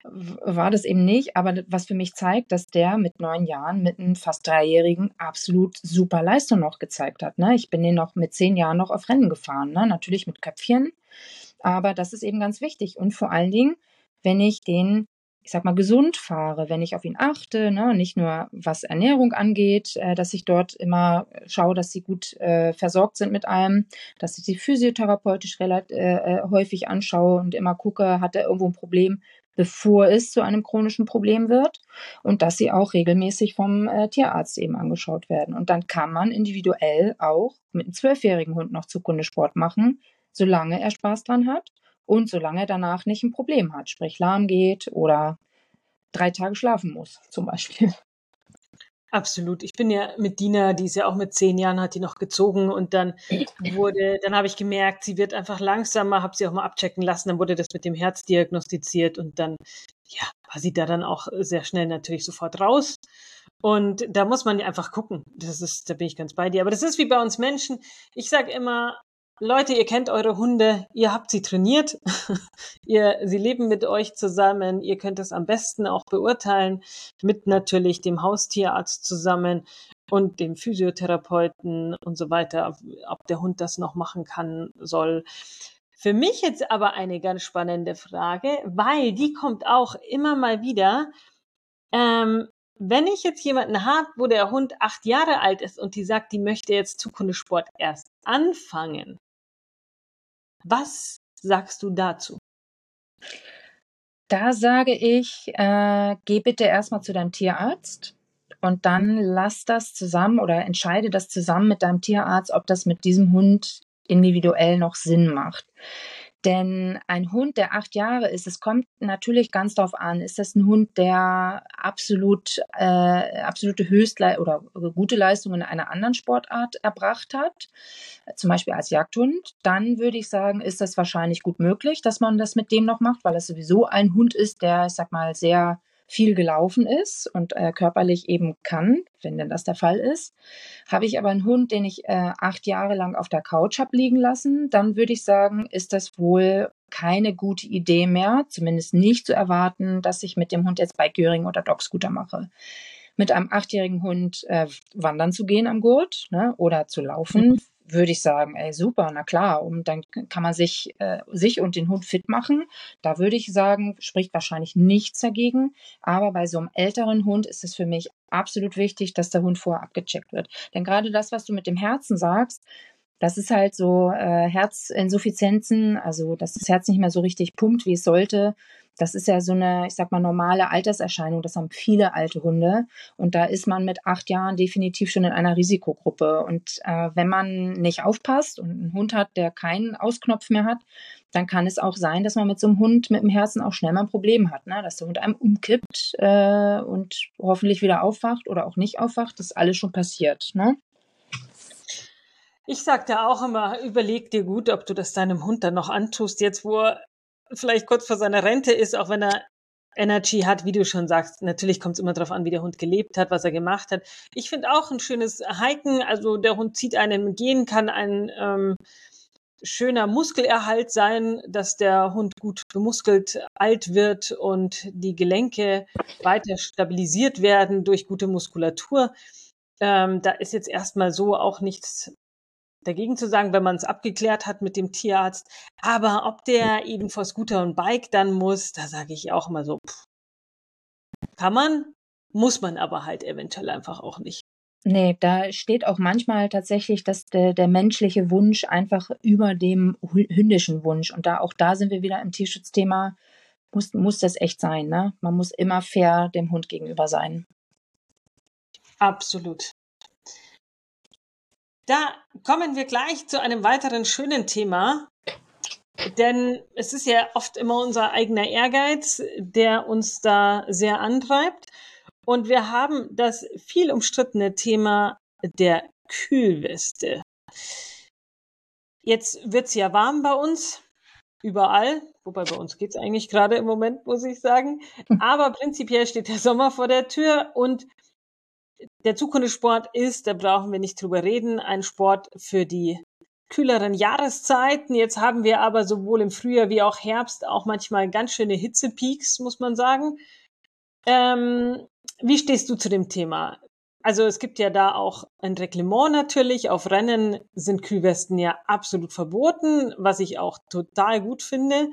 war das eben nicht, aber was für mich zeigt, dass der mit 9 Jahren mit einem fast 3-Jährigen absolut super Leistung noch gezeigt hat, ne? Ich bin den noch mit 10 Jahren noch auf Rennen gefahren, ne? Natürlich mit Köpfchen, aber das ist eben ganz wichtig und vor allen Dingen, wenn ich den, ich sag mal, gesund fahre, wenn ich auf ihn achte, ne? Nicht nur was Ernährung angeht, dass ich dort immer schaue, dass sie gut versorgt sind mit allem, dass ich sie physiotherapeutisch häufig anschaue und immer gucke, hat er irgendwo ein Problem, bevor es zu einem chronischen Problem wird und dass sie auch regelmäßig vom Tierarzt eben angeschaut werden. Und dann kann man individuell auch mit einem 12-jährigen Hund noch Zukunftssport machen, solange er Spaß dran hat und solange er danach nicht ein Problem hat, sprich lahm geht oder 3 Tage schlafen muss, zum Beispiel. Absolut. Ich bin ja mit Dina, die ist ja auch mit 10 Jahren, hat die noch gezogen und dann habe ich gemerkt, sie wird einfach langsamer, habe sie auch mal abchecken lassen, dann wurde das mit dem Herz diagnostiziert und dann, ja, war sie da dann auch sehr schnell natürlich sofort raus. Und da muss man ja einfach gucken. Da bin ich ganz bei dir. Aber das ist wie bei uns Menschen. Ich sage immer, Leute, ihr kennt eure Hunde, ihr habt sie trainiert, sie leben mit euch zusammen, ihr könnt es am besten auch beurteilen, mit natürlich dem Haustierarzt zusammen und dem Physiotherapeuten und so weiter, ob der Hund das noch machen kann, soll. Für mich jetzt aber eine ganz spannende Frage, weil die kommt auch immer mal wieder. Wenn ich jetzt jemanden habe, wo der Hund 8 Jahre alt ist und die sagt, die möchte jetzt Zukunftssport erst anfangen, was sagst du dazu? Da sage ich, geh bitte erstmal zu deinem Tierarzt und dann lass das zusammen oder entscheide das zusammen mit deinem Tierarzt, ob das mit diesem Hund individuell noch Sinn macht. Denn ein Hund, der 8 Jahre ist, es kommt natürlich ganz darauf an, ist das ein Hund, der absolute oder gute Leistungen in einer anderen Sportart erbracht hat, zum Beispiel als Jagdhund, dann würde ich sagen, ist das wahrscheinlich gut möglich, dass man das mit dem noch macht, weil es sowieso ein Hund ist, der, ich sag mal, sehr viel gelaufen ist und körperlich eben kann, wenn denn das der Fall ist. Habe ich aber einen Hund, den ich 8 Jahre lang auf der Couch habe liegen lassen, dann würde ich sagen, ist das wohl keine gute Idee mehr, zumindest nicht zu erwarten, dass ich mit dem Hund jetzt Bike-Göring oder Dogscooter mache. Mit einem 8-jährigen Hund wandern zu gehen am Gurt, ne, oder zu laufen, würde ich sagen, ey, super, na klar, und dann kann man sich und den Hund fit machen. Da würde ich sagen, spricht wahrscheinlich nichts dagegen. Aber bei so einem älteren Hund ist es für mich absolut wichtig, dass der Hund vorher abgecheckt wird. Denn gerade das, was du mit dem Herzen sagst, das ist halt so Herzinsuffizienzen, also dass das Herz nicht mehr so richtig pumpt, wie es sollte. Das ist ja so eine, ich sag mal, normale Alterserscheinung. Das haben viele alte Hunde. Und da ist man mit 8 Jahren definitiv schon in einer Risikogruppe. Und wenn man nicht aufpasst und einen Hund hat, der keinen Ausknopf mehr hat, dann kann es auch sein, dass man mit so einem Hund mit dem Herzen auch schnell mal ein Problem hat, ne? Dass der Hund einem umkippt und hoffentlich wieder aufwacht oder auch nicht aufwacht. Das ist alles schon passiert, ne? Ich sag da auch immer, überleg dir gut, ob du das deinem Hund dann noch antust, jetzt wo er vielleicht kurz vor seiner Rente ist, auch wenn er Energy hat, wie du schon sagst. Natürlich kommt es immer darauf an, wie der Hund gelebt hat, was er gemacht hat. Ich finde auch ein schönes Hiken, also der Hund zieht einem gehen, kann ein schöner Muskelerhalt sein, dass der Hund gut bemuskelt alt wird und die Gelenke weiter stabilisiert werden durch gute Muskulatur. Da ist jetzt erstmal so auch nichts dagegen zu sagen, wenn man es abgeklärt hat mit dem Tierarzt. Aber ob der eben vor Scooter und Bike dann muss, da sage ich auch immer so, kann man, muss man aber halt eventuell einfach auch nicht. Nee, da steht auch manchmal tatsächlich, dass der menschliche Wunsch einfach über dem hündischen Wunsch. Und auch da sind wir wieder im Tierschutzthema, muss das echt sein, ne? Man muss immer fair dem Hund gegenüber sein. Absolut. Da kommen wir gleich zu einem weiteren schönen Thema, denn es ist ja oft immer unser eigener Ehrgeiz, der uns da sehr antreibt. Und wir haben das viel umstrittene Thema der Kühlweste. Jetzt wird's ja warm bei uns, überall, wobei bei uns geht's eigentlich gerade im Moment, muss ich sagen. Aber prinzipiell steht der Sommer vor der Tür und der Zukunftssport ist, da brauchen wir nicht drüber reden, ein Sport für die kühleren Jahreszeiten. Jetzt haben wir aber sowohl im Frühjahr wie auch Herbst auch manchmal ganz schöne Hitzepeaks, muss man sagen. Wie stehst du zu dem Thema? Also es gibt ja da auch ein Reglement natürlich. Auf Rennen sind Kühlwesten ja absolut verboten, was ich auch total gut finde.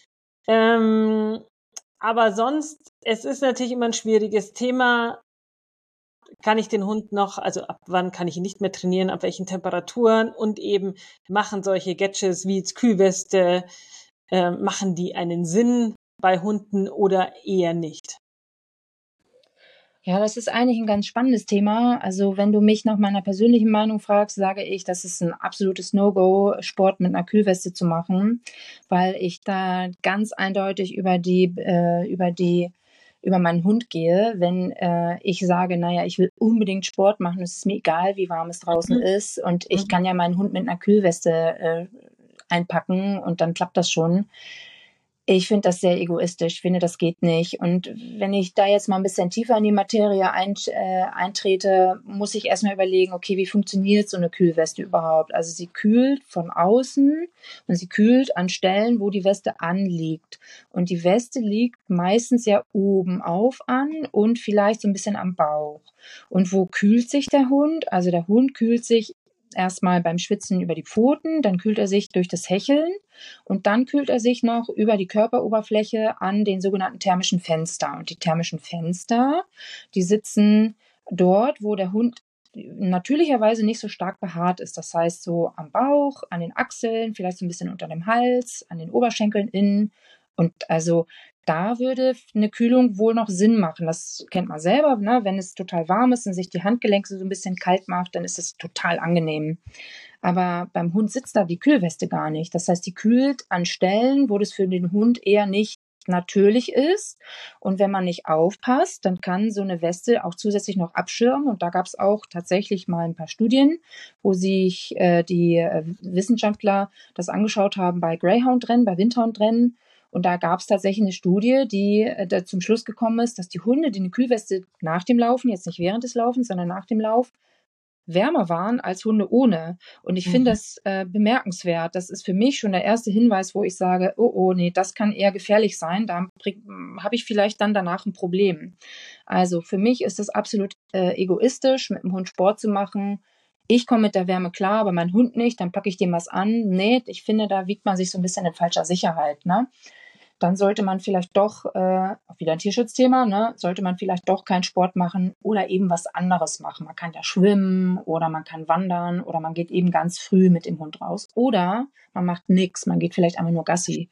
Aber sonst, es ist natürlich immer ein schwieriges Thema. Kann ich den Hund noch, also ab wann kann ich ihn nicht mehr trainieren, ab welchen Temperaturen und eben machen solche Gadgets wie jetzt Kühlweste, machen die einen Sinn bei Hunden oder eher nicht? Ja, das ist eigentlich ein ganz spannendes Thema. Also, wenn du mich nach meiner persönlichen Meinung fragst, sage ich, das ist ein absolutes No-Go, Sport mit einer Kühlweste zu machen, weil ich da ganz eindeutig über meinen Hund gehe. Wenn, ich sage: „Na ja, ich will unbedingt Sport machen, es ist mir egal, wie warm es draußen Mhm. ist und ich Mhm. kann ja meinen Hund mit einer Kühlweste, einpacken und dann klappt das schon.“ Ich finde das sehr egoistisch. Ich finde, das geht nicht. Und wenn ich da jetzt mal ein bisschen tiefer in die Materie eintrete, muss ich erst mal überlegen: „Okay, wie funktioniert so eine Kühlweste überhaupt?“ Also, sie kühlt von außen und sie kühlt an Stellen, wo die Weste anliegt. Und die Weste liegt meistens ja oben auf an und vielleicht so ein bisschen am Bauch. Und wo kühlt sich der Hund? Also, der Hund kühlt sich erst mal beim Schwitzen über die Pfoten, dann kühlt er sich durch das Hecheln und dann kühlt er sich noch über die Körperoberfläche an den sogenannten thermischen Fenster. Und die thermischen Fenster, die sitzen dort, wo der Hund natürlicherweise nicht so stark behaart ist. Das heißt so am Bauch, an den Achseln, vielleicht so ein bisschen unter dem Hals, an den Oberschenkeln innen. Und also da würde eine Kühlung wohl noch Sinn machen. Das kennt man selber, ne? Wenn es total warm ist und sich die Handgelenke so ein bisschen kalt macht, dann ist es total angenehm. Aber beim Hund sitzt da die Kühlweste gar nicht. Das heißt, die kühlt an Stellen, wo das für den Hund eher nicht natürlich ist. Und wenn man nicht aufpasst, dann kann so eine Weste auch zusätzlich noch abschirmen. Und da gab es auch tatsächlich mal ein paar Studien, wo sich die Wissenschaftler das angeschaut haben bei Greyhound-Rennen, bei Windhound-Rennen. Und da gab es tatsächlich eine Studie, die da zum Schluss gekommen ist, dass die Hunde, die eine Kühlweste nach dem Laufen, jetzt nicht während des Laufens, sondern nach dem Lauf, wärmer waren als Hunde ohne. Und ich finde Mhm. das bemerkenswert. Das ist für mich schon der erste Hinweis, wo ich sage, oh, oh, nee, das kann eher gefährlich sein. Da habe ich vielleicht dann danach ein Problem. Also für mich ist es absolut egoistisch, mit dem Hund Sport zu machen. Ich komme mit der Wärme klar, aber mein Hund nicht, dann packe ich dem was an. Nee, ich finde, da wiegt man sich so ein bisschen in falscher Sicherheit, ne? Dann sollte man vielleicht doch, auch wieder ein Tierschutzthema, ne, sollte man vielleicht doch keinen Sport machen oder eben was anderes machen. Man kann ja schwimmen oder man kann wandern oder man geht eben ganz früh mit dem Hund raus. Oder man macht nix, man geht vielleicht einfach nur Gassi.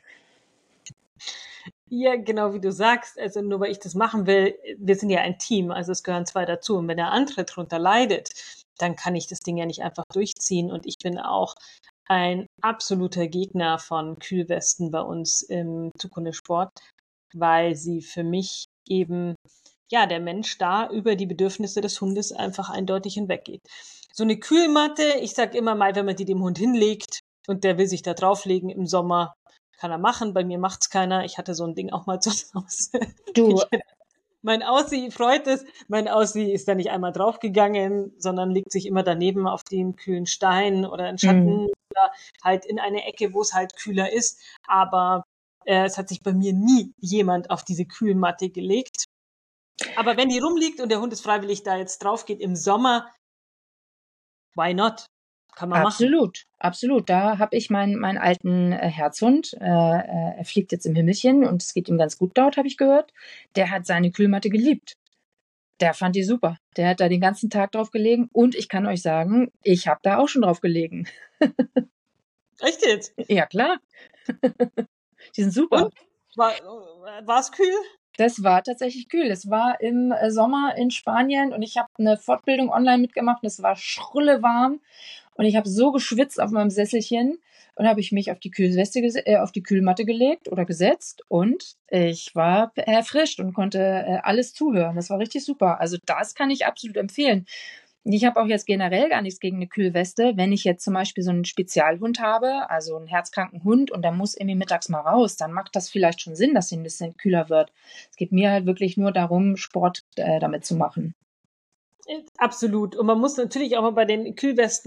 Ja, genau wie du sagst, also nur weil ich das machen will, wir sind ja ein Team, also es gehören zwei dazu. Und wenn der andere drunter leidet, dann kann ich das Ding ja nicht einfach durchziehen. Und ich bin auch ein absoluter Gegner von Kühlwesten bei uns im Zukunftssport, weil sie für mich eben, ja, der Mensch da über die Bedürfnisse des Hundes einfach eindeutig hinweggeht. So eine Kühlmatte, ich sag immer mal, wenn man die dem Hund hinlegt und der will sich da drauflegen im Sommer, kann er machen. Bei mir macht's keiner. Ich hatte so ein Ding auch mal zu Hause. Du, Mein Aussie freut es. Mein Aussie ist da nicht einmal draufgegangen, sondern legt sich immer daneben auf den kühlen Stein oder in mh. Schatten oder halt in eine Ecke, wo es halt kühler ist. Aber es hat sich bei mir nie jemand auf diese Kühlmatte gelegt. Aber wenn die rumliegt und der Hund ist freiwillig da jetzt drauf geht im Sommer, why not? Kann man machen. Absolut, absolut. Da habe ich meinen alten Herzhund. Er fliegt jetzt im Himmelchen und es geht ihm ganz gut dort, habe ich gehört. Der hat seine Kühlmatte geliebt. Der fand die super. Der hat da den ganzen Tag drauf gelegen und ich kann euch sagen, ich habe da auch schon drauf gelegen. Echt jetzt? Ja, klar, die sind super. Und? War es kühl? Das war tatsächlich kühl. Es war im Sommer in Spanien und ich habe eine Fortbildung online mitgemacht und es war schrulle warm und ich habe so geschwitzt auf meinem Sesselchen und habe ich mich auf die auf die Kühlmatte gelegt oder gesetzt und ich war erfrischt und konnte alles zuhören. Das war richtig super. Also das kann ich absolut empfehlen. Ich habe auch jetzt generell gar nichts gegen eine Kühlweste. Wenn ich jetzt zum Beispiel so einen Spezialhund habe, also einen herzkranken Hund und der muss irgendwie mittags mal raus, dann macht das vielleicht schon Sinn, dass sie ein bisschen kühler wird. Es geht mir halt wirklich nur darum, Sport damit zu machen. Absolut. Und man muss natürlich auch mal bei den Kühlwesten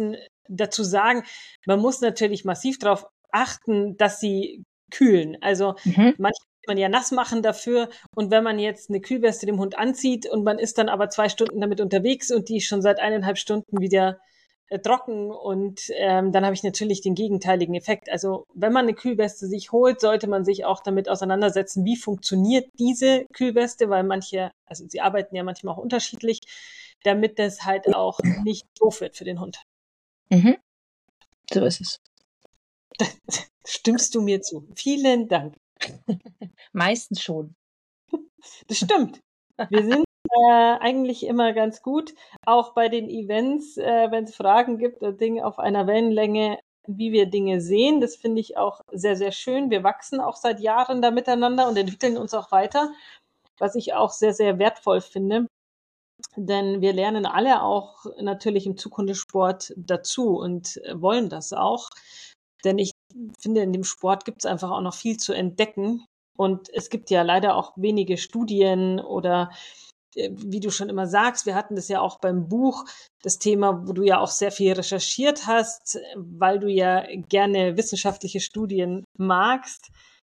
dazu sagen, man muss natürlich massiv darauf achten, dass sie kühlen. Also manchmal muss man ja nass machen dafür. Und wenn man jetzt eine Kühlweste dem Hund anzieht und man ist dann aber 2 Stunden damit unterwegs und die ist schon seit 1,5 Stunden wieder trocken und dann habe ich natürlich den gegenteiligen Effekt. Also wenn man eine Kühlweste sich holt, sollte man sich auch damit auseinandersetzen, wie funktioniert diese Kühlweste, weil manche, also sie arbeiten ja manchmal auch unterschiedlich, damit das halt auch nicht doof wird für den Hund. So ist es. Stimmst du mir zu? Vielen Dank. Meistens schon. Das stimmt. Wir sind eigentlich immer ganz gut, auch bei den Events, wenn es Fragen gibt und Dinge auf einer Wellenlänge, wie wir Dinge sehen. Das finde ich auch sehr, sehr schön. Wir wachsen auch seit Jahren da miteinander und entwickeln uns auch weiter, was ich auch sehr, sehr wertvoll finde. Denn wir lernen alle auch natürlich im Zukunftssport dazu und wollen das auch. Denn ich finde, in dem Sport gibt es einfach auch noch viel zu entdecken. Und es gibt ja leider auch wenige Studien oder wie du schon immer sagst, wir hatten das ja auch beim Buch, das Thema, wo du ja auch sehr viel recherchiert hast, weil du ja gerne wissenschaftliche Studien magst,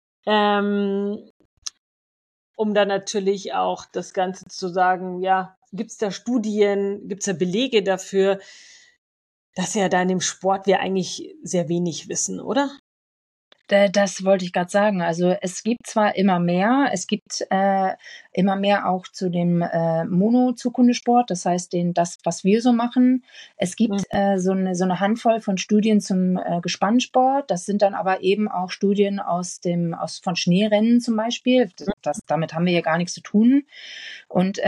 um dann natürlich auch das Ganze zu sagen, ja, gibt es da Studien, gibt es da Belege dafür, dass ja da in dem Sport wir eigentlich sehr wenig wissen, oder? Das wollte ich gerade sagen. Also es gibt zwar immer mehr, es gibt immer mehr auch zu dem Mono-Zukundesport, das heißt das, was wir so machen. Es gibt so eine Handvoll von Studien zum Gespannsport. Das sind dann aber eben auch Studien von Schneerennen zum Beispiel. Damit haben wir ja gar nichts zu tun. Und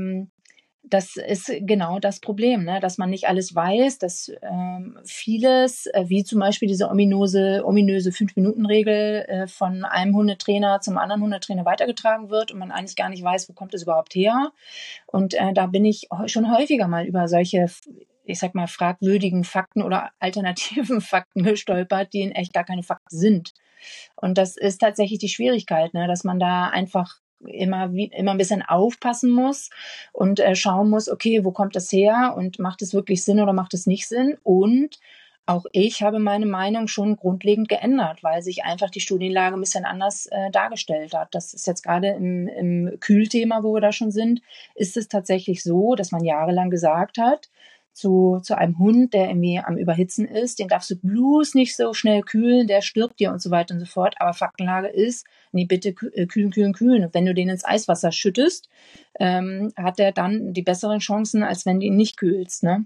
das ist genau das Problem, ne? Dass man nicht alles weiß, dass vieles, wie zum Beispiel diese ominöse 5-Minuten-Regel von einem Hundetrainer zum anderen Hundetrainer weitergetragen wird und man eigentlich gar nicht weiß, wo kommt es überhaupt her. Und da bin ich schon häufiger mal über solche, ich sag mal, fragwürdigen Fakten oder alternativen Fakten gestolpert, die in echt gar keine Fakten sind. Und das ist tatsächlich die Schwierigkeit, ne? Dass man da einfach immer ein bisschen aufpassen muss und schauen muss, okay, wo kommt das her und macht es wirklich Sinn oder macht es nicht Sinn? Und auch ich habe meine Meinung schon grundlegend geändert, weil sich einfach die Studienlage ein bisschen anders dargestellt hat. Das ist jetzt gerade im Kühlthema, wo wir da schon sind, ist es tatsächlich so, dass man jahrelang gesagt hat, zu einem Hund, der irgendwie am Überhitzen ist, den darfst du bloß nicht so schnell kühlen, der stirbt dir und so weiter und so fort. Aber Faktenlage ist, nee, bitte kühlen, kühlen, kühlen. Und wenn du den ins Eiswasser schüttest, hat er dann die besseren Chancen, als wenn du ihn nicht kühlst, ne?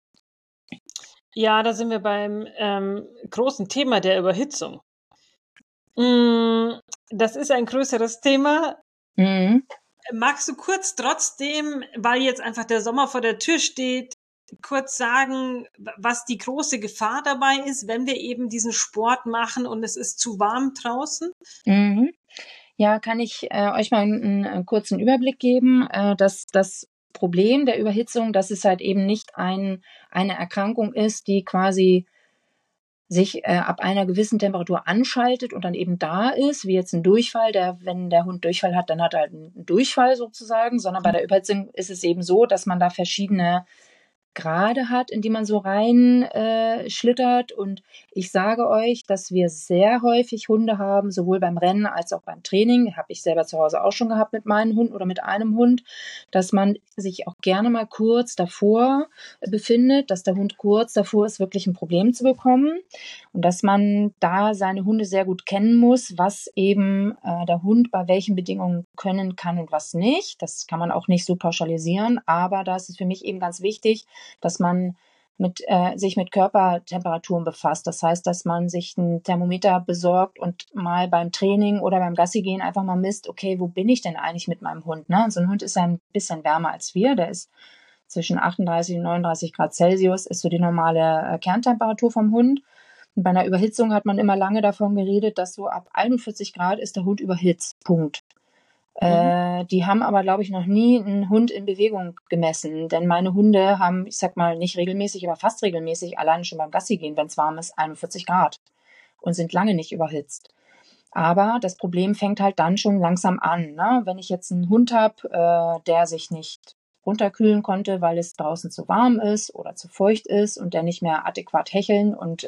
Ja, da sind wir beim großen Thema der Überhitzung. Das ist ein größeres Thema. Magst du kurz trotzdem, weil jetzt einfach der Sommer vor der Tür steht, kurz sagen, was die große Gefahr dabei ist, wenn wir eben diesen Sport machen und es ist zu warm draußen? Ja, kann ich euch mal einen kurzen Überblick geben. Das Problem der Überhitzung, dass es halt eben nicht eine Erkrankung ist, die quasi sich ab einer gewissen Temperatur anschaltet und dann eben da ist, wie jetzt ein Durchfall. Wenn der Hund Durchfall hat, dann hat er halt einen Durchfall sozusagen, sondern bei der Überhitzung ist es eben so, dass man da verschiedene Grade hat, in die man so rein schlittert. Und ich sage euch, dass wir sehr häufig Hunde haben, sowohl beim Rennen als auch beim Training. Habe ich selber zu Hause auch schon gehabt mit meinem Hund oder mit einem Hund, dass man sich auch gerne mal kurz davor befindet, dass der Hund kurz davor ist, wirklich ein Problem zu bekommen. Und dass man da seine Hunde sehr gut kennen muss, was eben der Hund bei welchen Bedingungen können kann und was nicht. Das kann man auch nicht so pauschalisieren, aber da ist es für mich eben ganz wichtig, dass man sich mit Körpertemperaturen befasst. Das heißt, dass man sich ein Thermometer besorgt und mal beim Training oder beim Gassigehen einfach mal misst, okay, wo bin ich denn eigentlich mit meinem Hund? Ne? So ein Hund ist ja ein bisschen wärmer als wir, der ist zwischen 38 und 39 Grad Celsius, ist so die normale Kerntemperatur vom Hund. Und bei einer Überhitzung hat man immer lange davon geredet, dass so ab 41 Grad ist der Hund überhitzt. Punkt. Die haben aber, glaube ich, noch nie einen Hund in Bewegung gemessen. Denn meine Hunde haben, ich sag mal, nicht regelmäßig, aber fast regelmäßig, allein schon beim Gassi gehen, wenn es warm ist, 41 Grad und sind lange nicht überhitzt. Aber das Problem fängt halt dann schon langsam an. Ne? Wenn ich jetzt einen Hund habe, der sich nicht runterkühlen konnte, weil es draußen zu warm ist oder zu feucht ist und der nicht mehr adäquat hecheln und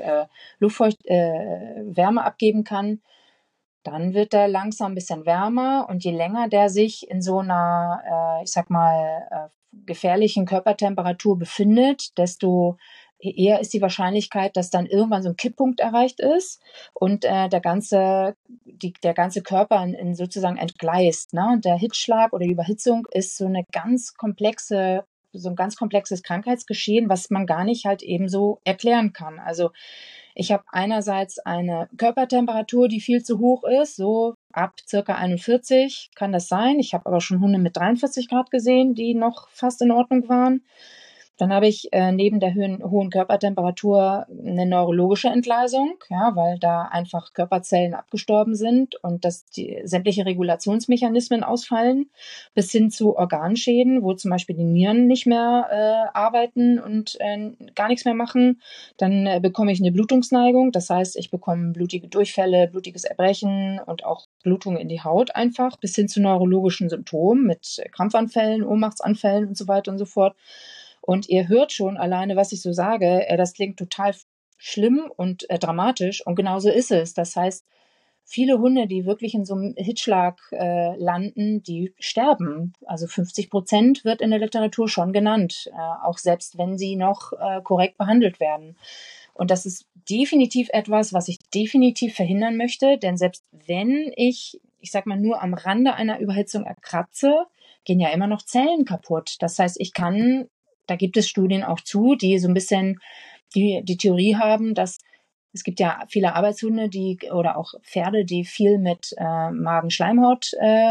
Wärme abgeben kann, dann wird der langsam ein bisschen wärmer und je länger der sich in so einer, ich sag mal, gefährlichen Körpertemperatur befindet, desto eher ist die Wahrscheinlichkeit, dass dann irgendwann so ein Kipppunkt erreicht ist und der ganze Körper in sozusagen entgleist. Ne? Und der Hitzschlag oder die Überhitzung ist so ein ganz komplexes Krankheitsgeschehen, was man gar nicht halt eben so erklären kann. Also ich habe einerseits eine Körpertemperatur, die viel zu hoch ist, so ab circa 41 kann das sein. Ich habe aber schon Hunde mit 43 Grad gesehen, die noch fast in Ordnung waren. Dann habe ich neben der hohen Körpertemperatur eine neurologische Entgleisung, ja, weil da einfach Körperzellen abgestorben sind und dass die sämtliche Regulationsmechanismen ausfallen, bis hin zu Organschäden, wo zum Beispiel die Nieren nicht mehr arbeiten und gar nichts mehr machen. Dann bekomme ich eine Blutungsneigung, das heißt, ich bekomme blutige Durchfälle, blutiges Erbrechen und auch Blutung in die Haut einfach, bis hin zu neurologischen Symptomen mit Krampfanfällen, Ohnmachtsanfällen und so weiter und so fort. Und ihr hört schon alleine, was ich so sage, das klingt total schlimm und dramatisch und genauso ist es. Das heißt, viele Hunde, die wirklich in so einem Hitzschlag landen, die sterben. Also 50% wird in der Literatur schon genannt, auch selbst wenn sie noch korrekt behandelt werden. Und das ist definitiv etwas, was ich definitiv verhindern möchte, denn selbst wenn ich sag mal, nur am Rande einer Überhitzung erkratze, gehen ja immer noch Zellen kaputt. Das heißt, da gibt es Studien auch zu, die so ein bisschen die Theorie haben, dass es gibt ja viele Arbeitshunde, oder auch Pferde, die viel mit Magen-Schleimhaut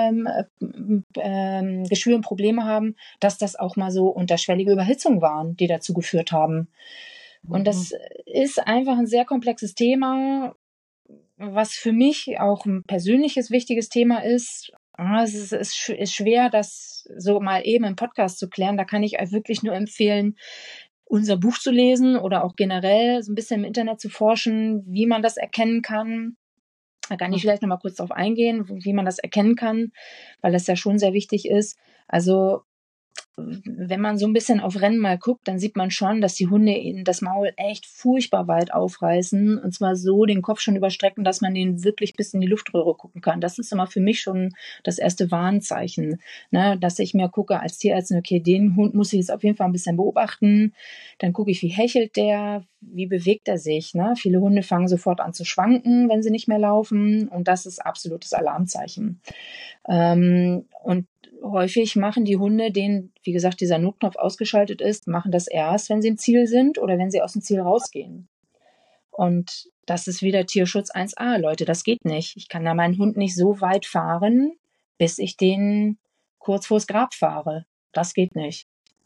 Geschwüren Probleme haben, dass das auch mal so unterschwellige Überhitzungen waren, die dazu geführt haben. Und das ist einfach ein sehr komplexes Thema, was für mich auch ein persönliches wichtiges Thema ist. Es ist schwer, das so mal eben im Podcast zu klären. Da kann ich euch wirklich nur empfehlen, unser Buch zu lesen oder auch generell so ein bisschen im Internet zu forschen, wie man das erkennen kann. Da kann ich vielleicht noch mal kurz darauf eingehen, wie man das erkennen kann, weil das ja schon sehr wichtig ist. Also wenn man so ein bisschen auf Rennen mal guckt, dann sieht man schon, dass die Hunde ihnen das Maul echt furchtbar weit aufreißen und zwar so den Kopf schon überstrecken, dass man denen wirklich bis in die Luftröhre gucken kann. Das ist immer für mich schon das erste Warnzeichen, ne, dass ich mir gucke als Tierärztin, okay, den Hund muss ich jetzt auf jeden Fall ein bisschen beobachten. Dann gucke ich, wie hechelt der, wie bewegt er sich. Ne? Viele Hunde fangen sofort an zu schwanken, wenn sie nicht mehr laufen und das ist absolutes Alarmzeichen. Und häufig machen die Hunde, denen, wie gesagt, dieser Notknopf ausgeschaltet ist, machen das erst, wenn sie im Ziel sind oder wenn sie aus dem Ziel rausgehen. Und das ist wieder Tierschutz 1a, Leute, das geht nicht. Ich kann da meinen Hund nicht so weit fahren, bis ich den kurz vors Grab fahre. Das geht nicht.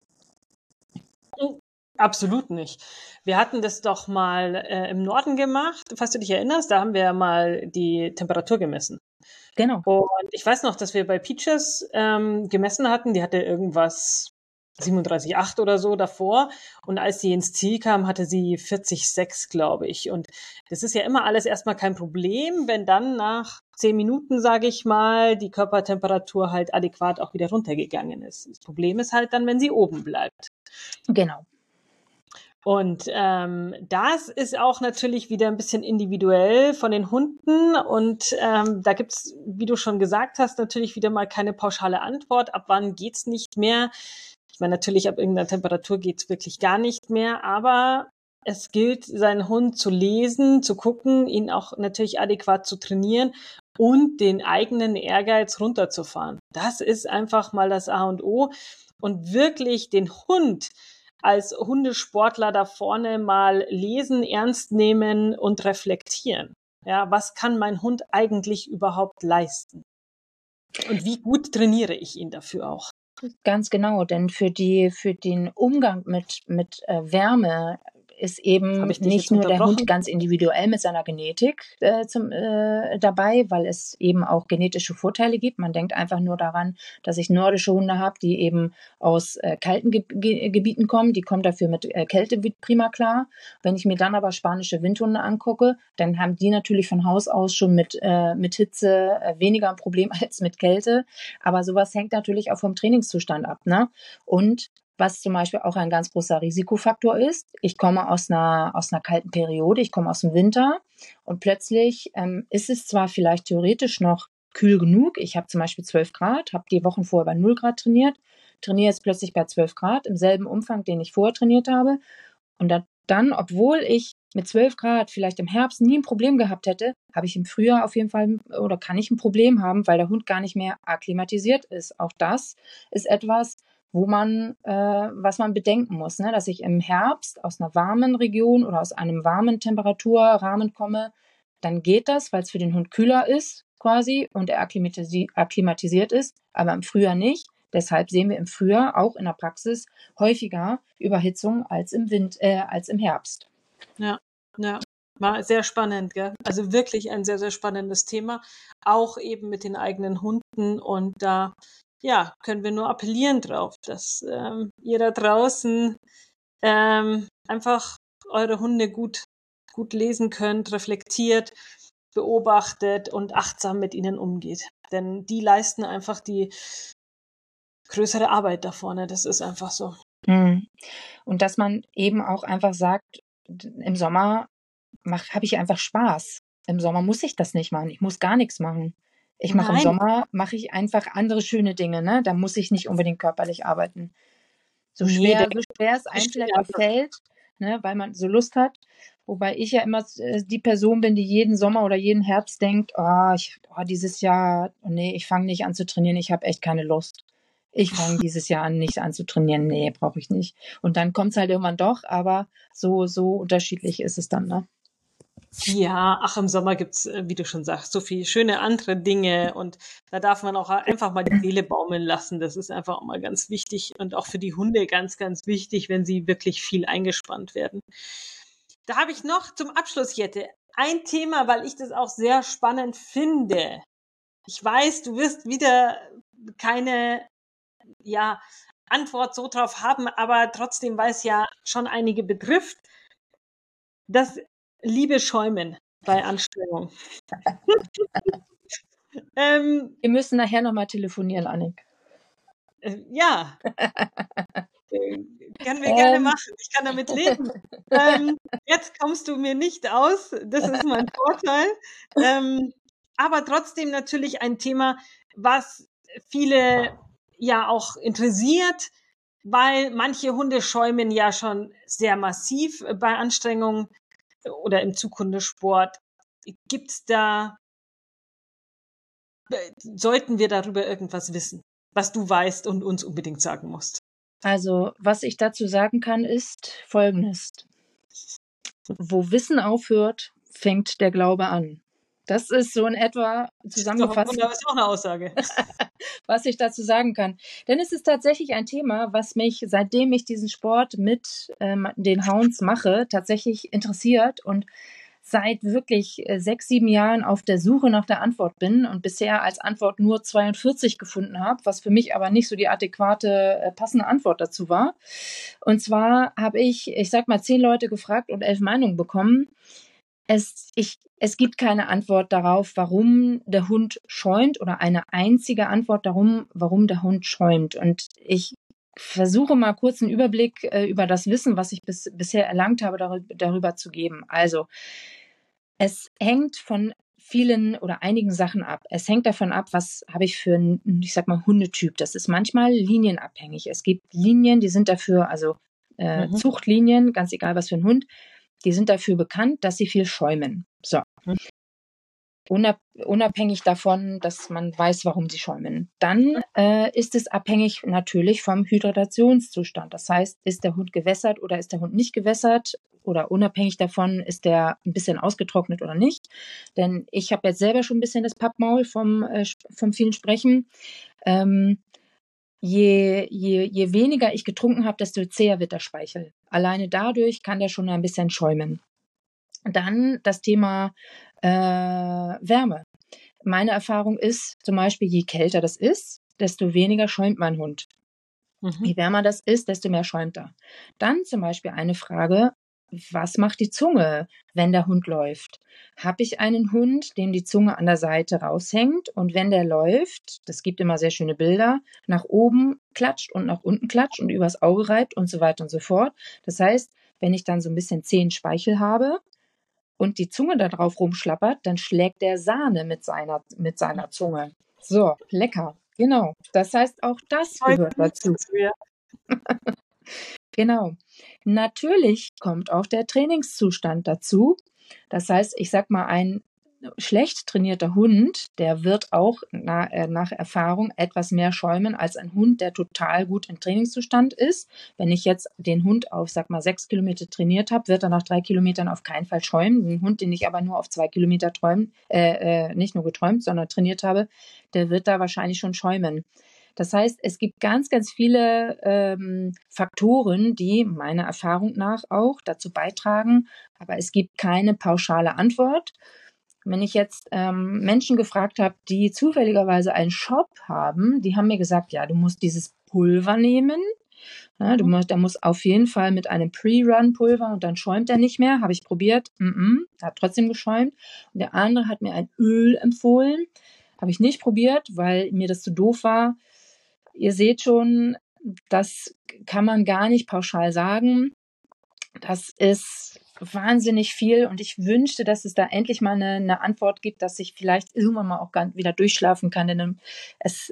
Absolut nicht. Wir hatten das doch mal im Norden gemacht, falls du dich erinnerst, da haben wir mal die Temperatur gemessen. Genau. Und ich weiß noch, dass wir bei Peaches gemessen hatten, die hatte irgendwas 37,8 oder so davor. Und als sie ins Ziel kam, hatte sie 40,6, glaube ich. Und das ist ja immer alles erstmal kein Problem, wenn dann nach 10 Minuten, sage ich mal, die Körpertemperatur halt adäquat auch wieder runtergegangen ist. Das Problem ist halt dann, wenn sie oben bleibt. Genau. Und das ist auch natürlich wieder ein bisschen individuell von den Hunden. Und da gibt's, wie du schon gesagt hast, natürlich wieder mal keine pauschale Antwort. Ab wann geht's nicht mehr? Ich meine, natürlich ab irgendeiner Temperatur geht's wirklich gar nicht mehr. Aber es gilt, seinen Hund zu lesen, zu gucken, ihn auch natürlich adäquat zu trainieren und den eigenen Ehrgeiz runterzufahren. Das ist einfach mal das A und O. Und wirklich den Hund als Hundesportler da vorne mal lesen, ernst nehmen und reflektieren. Ja, was kann mein Hund eigentlich überhaupt leisten? Und wie gut trainiere ich ihn dafür auch? Ganz genau, denn für den Umgang mit Wärme ist eben nicht nur der Hund ganz individuell mit seiner Genetik dabei, weil es eben auch genetische Vorteile gibt. Man denkt einfach nur daran, dass ich nordische Hunde habe, die eben aus kalten Gebieten kommen. Die kommen dafür mit Kälte prima klar. Wenn ich mir dann aber spanische Windhunde angucke, dann haben die natürlich von Haus aus schon mit Hitze weniger ein Problem als mit Kälte. Aber sowas hängt natürlich auch vom Trainingszustand ab, ne? Und was zum Beispiel auch ein ganz großer Risikofaktor ist. Ich komme aus einer kalten Periode, ich komme aus dem Winter und plötzlich ist es zwar vielleicht theoretisch noch kühl genug. Ich habe zum Beispiel 12 Grad, habe die Wochen vorher bei 0 Grad trainiere jetzt plötzlich bei 12 Grad im selben Umfang, den ich vorher trainiert habe. Und dann, obwohl ich mit 12 Grad vielleicht im Herbst nie ein Problem gehabt hätte, habe ich im Frühjahr auf jeden Fall oder kann ich ein Problem haben, weil der Hund gar nicht mehr akklimatisiert ist. Auch das ist etwas, was man bedenken muss, ne? Dass ich im Herbst aus einer warmen Region oder aus einem warmen Temperaturrahmen komme, dann geht das, weil es für den Hund kühler ist quasi und er akklimatisiert ist, aber im Frühjahr nicht. Deshalb sehen wir im Frühjahr auch in der Praxis häufiger Überhitzung als im Herbst. Ja, war sehr spannend, gell? Also wirklich ein sehr, sehr spannendes Thema, auch eben mit den eigenen Hunden und da können wir nur appellieren drauf, dass ihr da draußen einfach eure Hunde gut lesen könnt, reflektiert, beobachtet und achtsam mit ihnen umgeht. Denn die leisten einfach die größere Arbeit da vorne. Das ist einfach so. Und dass man eben auch einfach sagt, im Sommer habe ich einfach Spaß. Im Sommer muss ich das nicht machen. Ich muss gar nichts machen. Im Sommer mache ich einfach andere schöne Dinge, ne? Da muss ich nicht unbedingt körperlich arbeiten. So schwer es einem vielleicht auch fällt, ne, weil man so Lust hat. Wobei ich ja immer die Person bin, die jeden Sommer oder jeden Herbst denkt, dieses Jahr, nee, ich fange nicht an zu trainieren, ich habe echt keine Lust. Ich fange dieses Jahr nicht an zu trainieren, nee, brauche ich nicht. Und dann kommt es halt irgendwann doch, aber so unterschiedlich ist es dann, ne? Ja, im Sommer gibt's, wie du schon sagst, so viele schöne andere Dinge und da darf man auch einfach mal die Seele baumeln lassen. Das ist einfach auch mal ganz wichtig und auch für die Hunde ganz, ganz wichtig, wenn sie wirklich viel eingespannt werden. Da habe ich noch zum Abschluss, Jette, ein Thema, weil ich das auch sehr spannend finde. Ich weiß, du wirst wieder keine, Antwort so drauf haben, aber trotzdem, weil es ja schon einige betrifft. Das liebe Schäumen bei Anstrengung. Wir müssen nachher nochmal telefonieren, Annik. Ja. Können wir gerne machen. Ich kann damit leben. Jetzt kommst du mir nicht aus. Das ist mein Vorteil. Aber trotzdem natürlich ein Thema, was viele ja auch interessiert, weil manche Hunde schäumen ja schon sehr massiv bei Anstrengung oder im Zughundesport. Sollten wir darüber irgendwas wissen, was du weißt und uns unbedingt sagen musst? Also, was ich dazu sagen kann, ist Folgendes. Wo Wissen aufhört, fängt der Glaube an. Das ist so in etwa zusammengefasst. Das ist auch eine Aussage. Was ich dazu sagen kann. Denn es ist tatsächlich ein Thema, was mich, seitdem ich diesen Sport mit den Hounds mache, tatsächlich interessiert und seit wirklich 6, 7 Jahren auf der Suche nach der Antwort bin und bisher als Antwort nur 42 gefunden habe, was für mich aber nicht so die adäquate, passende Antwort dazu war. Und zwar habe ich sag mal, 10 Leute gefragt und 11 Meinungen bekommen. Es gibt keine Antwort darauf, warum der Hund schäumt oder eine einzige Antwort darum, warum der Hund schäumt. Und ich versuche mal kurz einen Überblick über das Wissen, was ich bisher erlangt habe, darüber zu geben. Also, es hängt von vielen oder einigen Sachen ab. Es hängt davon ab, was habe ich für einen, ich sag mal, Hundetyp. Das ist manchmal linienabhängig. Es gibt Linien, die sind dafür, also Zuchtlinien, ganz egal was für ein Hund, die sind dafür bekannt, dass sie viel schäumen. So. Unabhängig davon, dass man weiß, warum sie schäumen. Dann ist es abhängig natürlich vom Hydratationszustand. Das heißt, ist der Hund gewässert oder ist der Hund nicht gewässert? Oder unabhängig davon, ist der ein bisschen ausgetrocknet oder nicht? Denn ich habe jetzt selber schon ein bisschen das Pappmaul vom vielen Sprechen. je weniger ich getrunken habe, desto zäher wird der Speichel. Alleine dadurch kann der schon ein bisschen schäumen. Dann das Thema Wärme. Meine Erfahrung ist zum Beispiel, je kälter das ist, desto weniger schäumt mein Hund. Je wärmer das ist, desto mehr schäumt er. Dann zum Beispiel eine Frage, was macht die Zunge, wenn der Hund läuft? Habe ich einen Hund, dem die Zunge an der Seite raushängt und wenn der läuft, das gibt immer sehr schöne Bilder, nach oben klatscht und nach unten klatscht und übers Auge reibt und so weiter und so fort. Das heißt, wenn ich dann so ein bisschen zähen Speichel habe und die Zunge da drauf rumschlappert, dann schlägt der Sahne mit seiner Zunge. So, lecker. Genau. Das heißt, auch das gehört dazu. Genau. Natürlich kommt auch der Trainingszustand dazu. Das heißt, ich sag mal, ein schlecht trainierter Hund, der wird auch nach Erfahrung etwas mehr schäumen als ein Hund, der total gut im Trainingszustand ist. Wenn ich jetzt den Hund auf, 6 Kilometer trainiert habe, wird er nach 3 Kilometern auf keinen Fall schäumen. Ein Hund, den ich aber nur auf 2 Kilometer nicht nur geträumt, sondern trainiert habe, der wird da wahrscheinlich schon schäumen. Das heißt, es gibt ganz, ganz viele Faktoren, die meiner Erfahrung nach auch dazu beitragen, aber es gibt keine pauschale Antwort. Wenn ich jetzt Menschen gefragt habe, die zufälligerweise einen Shop haben, die haben mir gesagt, ja, du musst dieses Pulver nehmen. Ja, der muss auf jeden Fall mit einem Pre-Run-Pulver und dann schäumt er nicht mehr. Habe ich probiert, hat trotzdem geschäumt. Und der andere hat mir ein Öl empfohlen. Habe ich nicht probiert, weil mir das zu doof war. Ihr seht schon, das kann man gar nicht pauschal sagen. Das ist wahnsinnig viel und ich wünschte, dass es da endlich mal eine Antwort gibt, dass ich vielleicht irgendwann mal auch wieder durchschlafen kann, denn es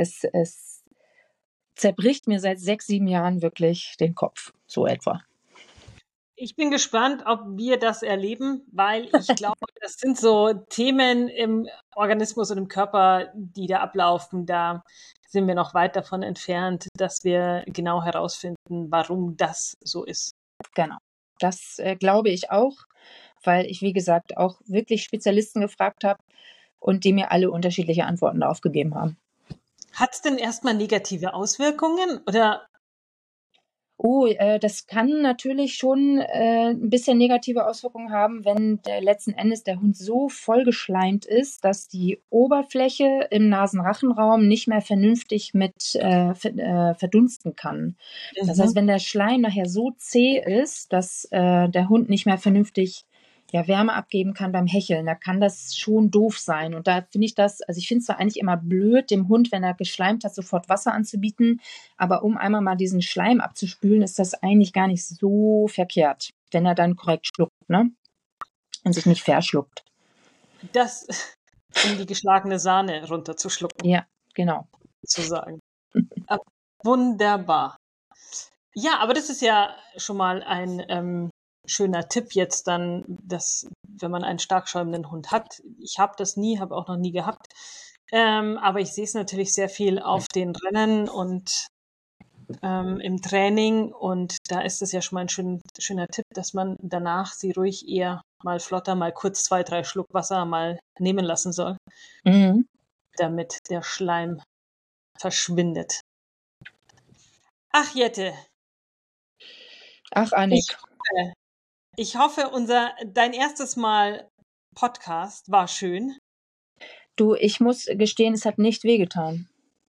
zerbricht mir seit 6, 7 Jahren wirklich den Kopf, so etwa. Ich bin gespannt, ob wir das erleben, weil ich glaube, das sind so Themen im Organismus und im Körper, die da ablaufen. Da sind wir noch weit davon entfernt, dass wir genau herausfinden, warum das so ist. Genau, das glaube ich auch, weil ich, wie gesagt, auch wirklich Spezialisten gefragt habe und die mir alle unterschiedliche Antworten darauf gegeben haben. Hat es denn erstmal negative Auswirkungen oder? Oh, das kann natürlich schon ein bisschen negative Auswirkungen haben, wenn letzten Endes der Hund so vollgeschleimt ist, dass die Oberfläche im Nasenrachenraum nicht mehr vernünftig mit verdunsten kann. Das heißt, wenn der Schleim nachher so zäh ist, dass der Hund nicht mehr vernünftig Wärme abgeben kann beim Hecheln, da kann das schon doof sein. Und da finde ich ich finde es zwar eigentlich immer blöd, dem Hund, wenn er geschleimt hat, sofort Wasser anzubieten, aber um einmal mal diesen Schleim abzuspülen, ist das eigentlich gar nicht so verkehrt, wenn er dann korrekt schluckt, ne? Und sich nicht verschluckt. Das, um die geschlagene Sahne runterzuschlucken. Ja, genau. Sozusagen. Wunderbar. Ja, aber das ist ja schon mal ein schöner Tipp jetzt dann, dass, wenn man einen stark schäumenden Hund hat. Ich habe das nie, habe auch noch nie gehabt. Aber ich sehe es natürlich sehr viel auf den Rennen und im Training. Und da ist es ja schon mal ein schöner Tipp, dass man danach sie ruhig eher mal flotter, mal kurz 2, 3 Schluck Wasser mal nehmen lassen soll, damit der Schleim verschwindet. Ach, Jette. Ach, Annik. Ich hoffe, dein erstes Mal Podcast war schön. Du, ich muss gestehen, es hat nicht wehgetan.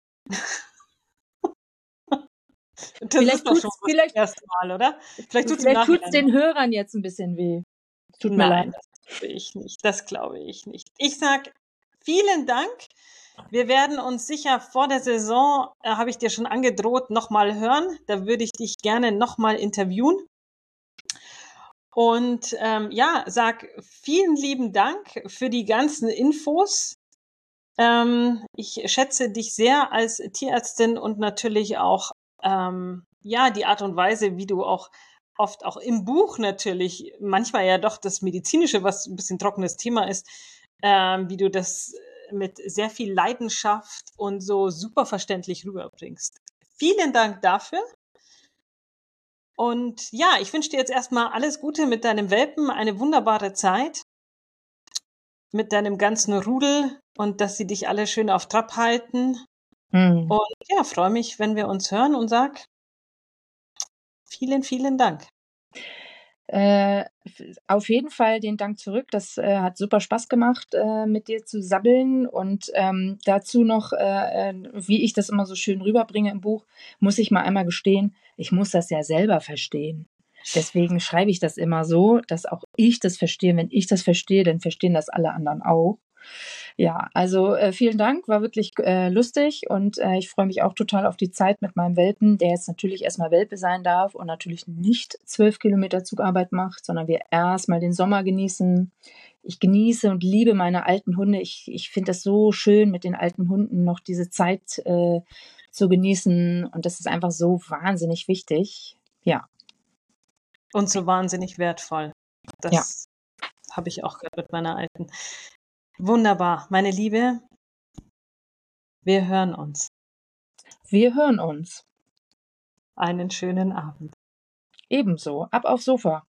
Vielleicht tut's das erste Mal, oder? Vielleicht tut's den Hörern jetzt ein bisschen weh. Tut mir leid. Das glaube ich nicht. Ich sag vielen Dank. Wir werden uns sicher vor der Saison, habe ich dir schon angedroht, nochmal hören. Da würde ich dich gerne nochmal interviewen. Und sag vielen lieben Dank für die ganzen Infos. Ich schätze dich sehr als Tierärztin und natürlich auch die Art und Weise, wie du auch oft auch im Buch natürlich, manchmal ja doch das Medizinische, was ein bisschen trockenes Thema ist, wie du das mit sehr viel Leidenschaft und so super verständlich rüberbringst. Vielen Dank dafür. Und ja, ich wünsche dir jetzt erstmal alles Gute mit deinem Welpen, eine wunderbare Zeit mit deinem ganzen Rudel und dass sie dich alle schön auf Trab halten Mhm. Und ja, freue mich, wenn wir uns hören und sag vielen, vielen Dank. Auf jeden Fall den Dank zurück. Das hat super Spaß gemacht, mit dir zu sabbeln. Und dazu noch, wie ich das immer so schön rüberbringe im Buch, muss ich mal einmal gestehen, ich muss das ja selber verstehen. Deswegen schreibe ich das immer so, dass auch ich das verstehe. Wenn ich das verstehe, dann verstehen das alle anderen auch. Ja, also vielen Dank, war wirklich lustig und ich freue mich auch total auf die Zeit mit meinem Welpen, der jetzt natürlich erstmal Welpe sein darf und natürlich nicht 12 Kilometer Zugarbeit macht, sondern wir erstmal den Sommer genießen. Ich genieße und liebe meine alten Hunde. Ich finde das so schön, mit den alten Hunden noch diese Zeit zu genießen und das ist einfach so wahnsinnig wichtig. Ja, Und so wahnsinnig wertvoll. ja, Das habe ich auch gerade mit meiner Alten. Wunderbar, meine Liebe, wir hören uns. wir hören uns. Einen schönen Abend. Ebenso. Ab aufs Sofa.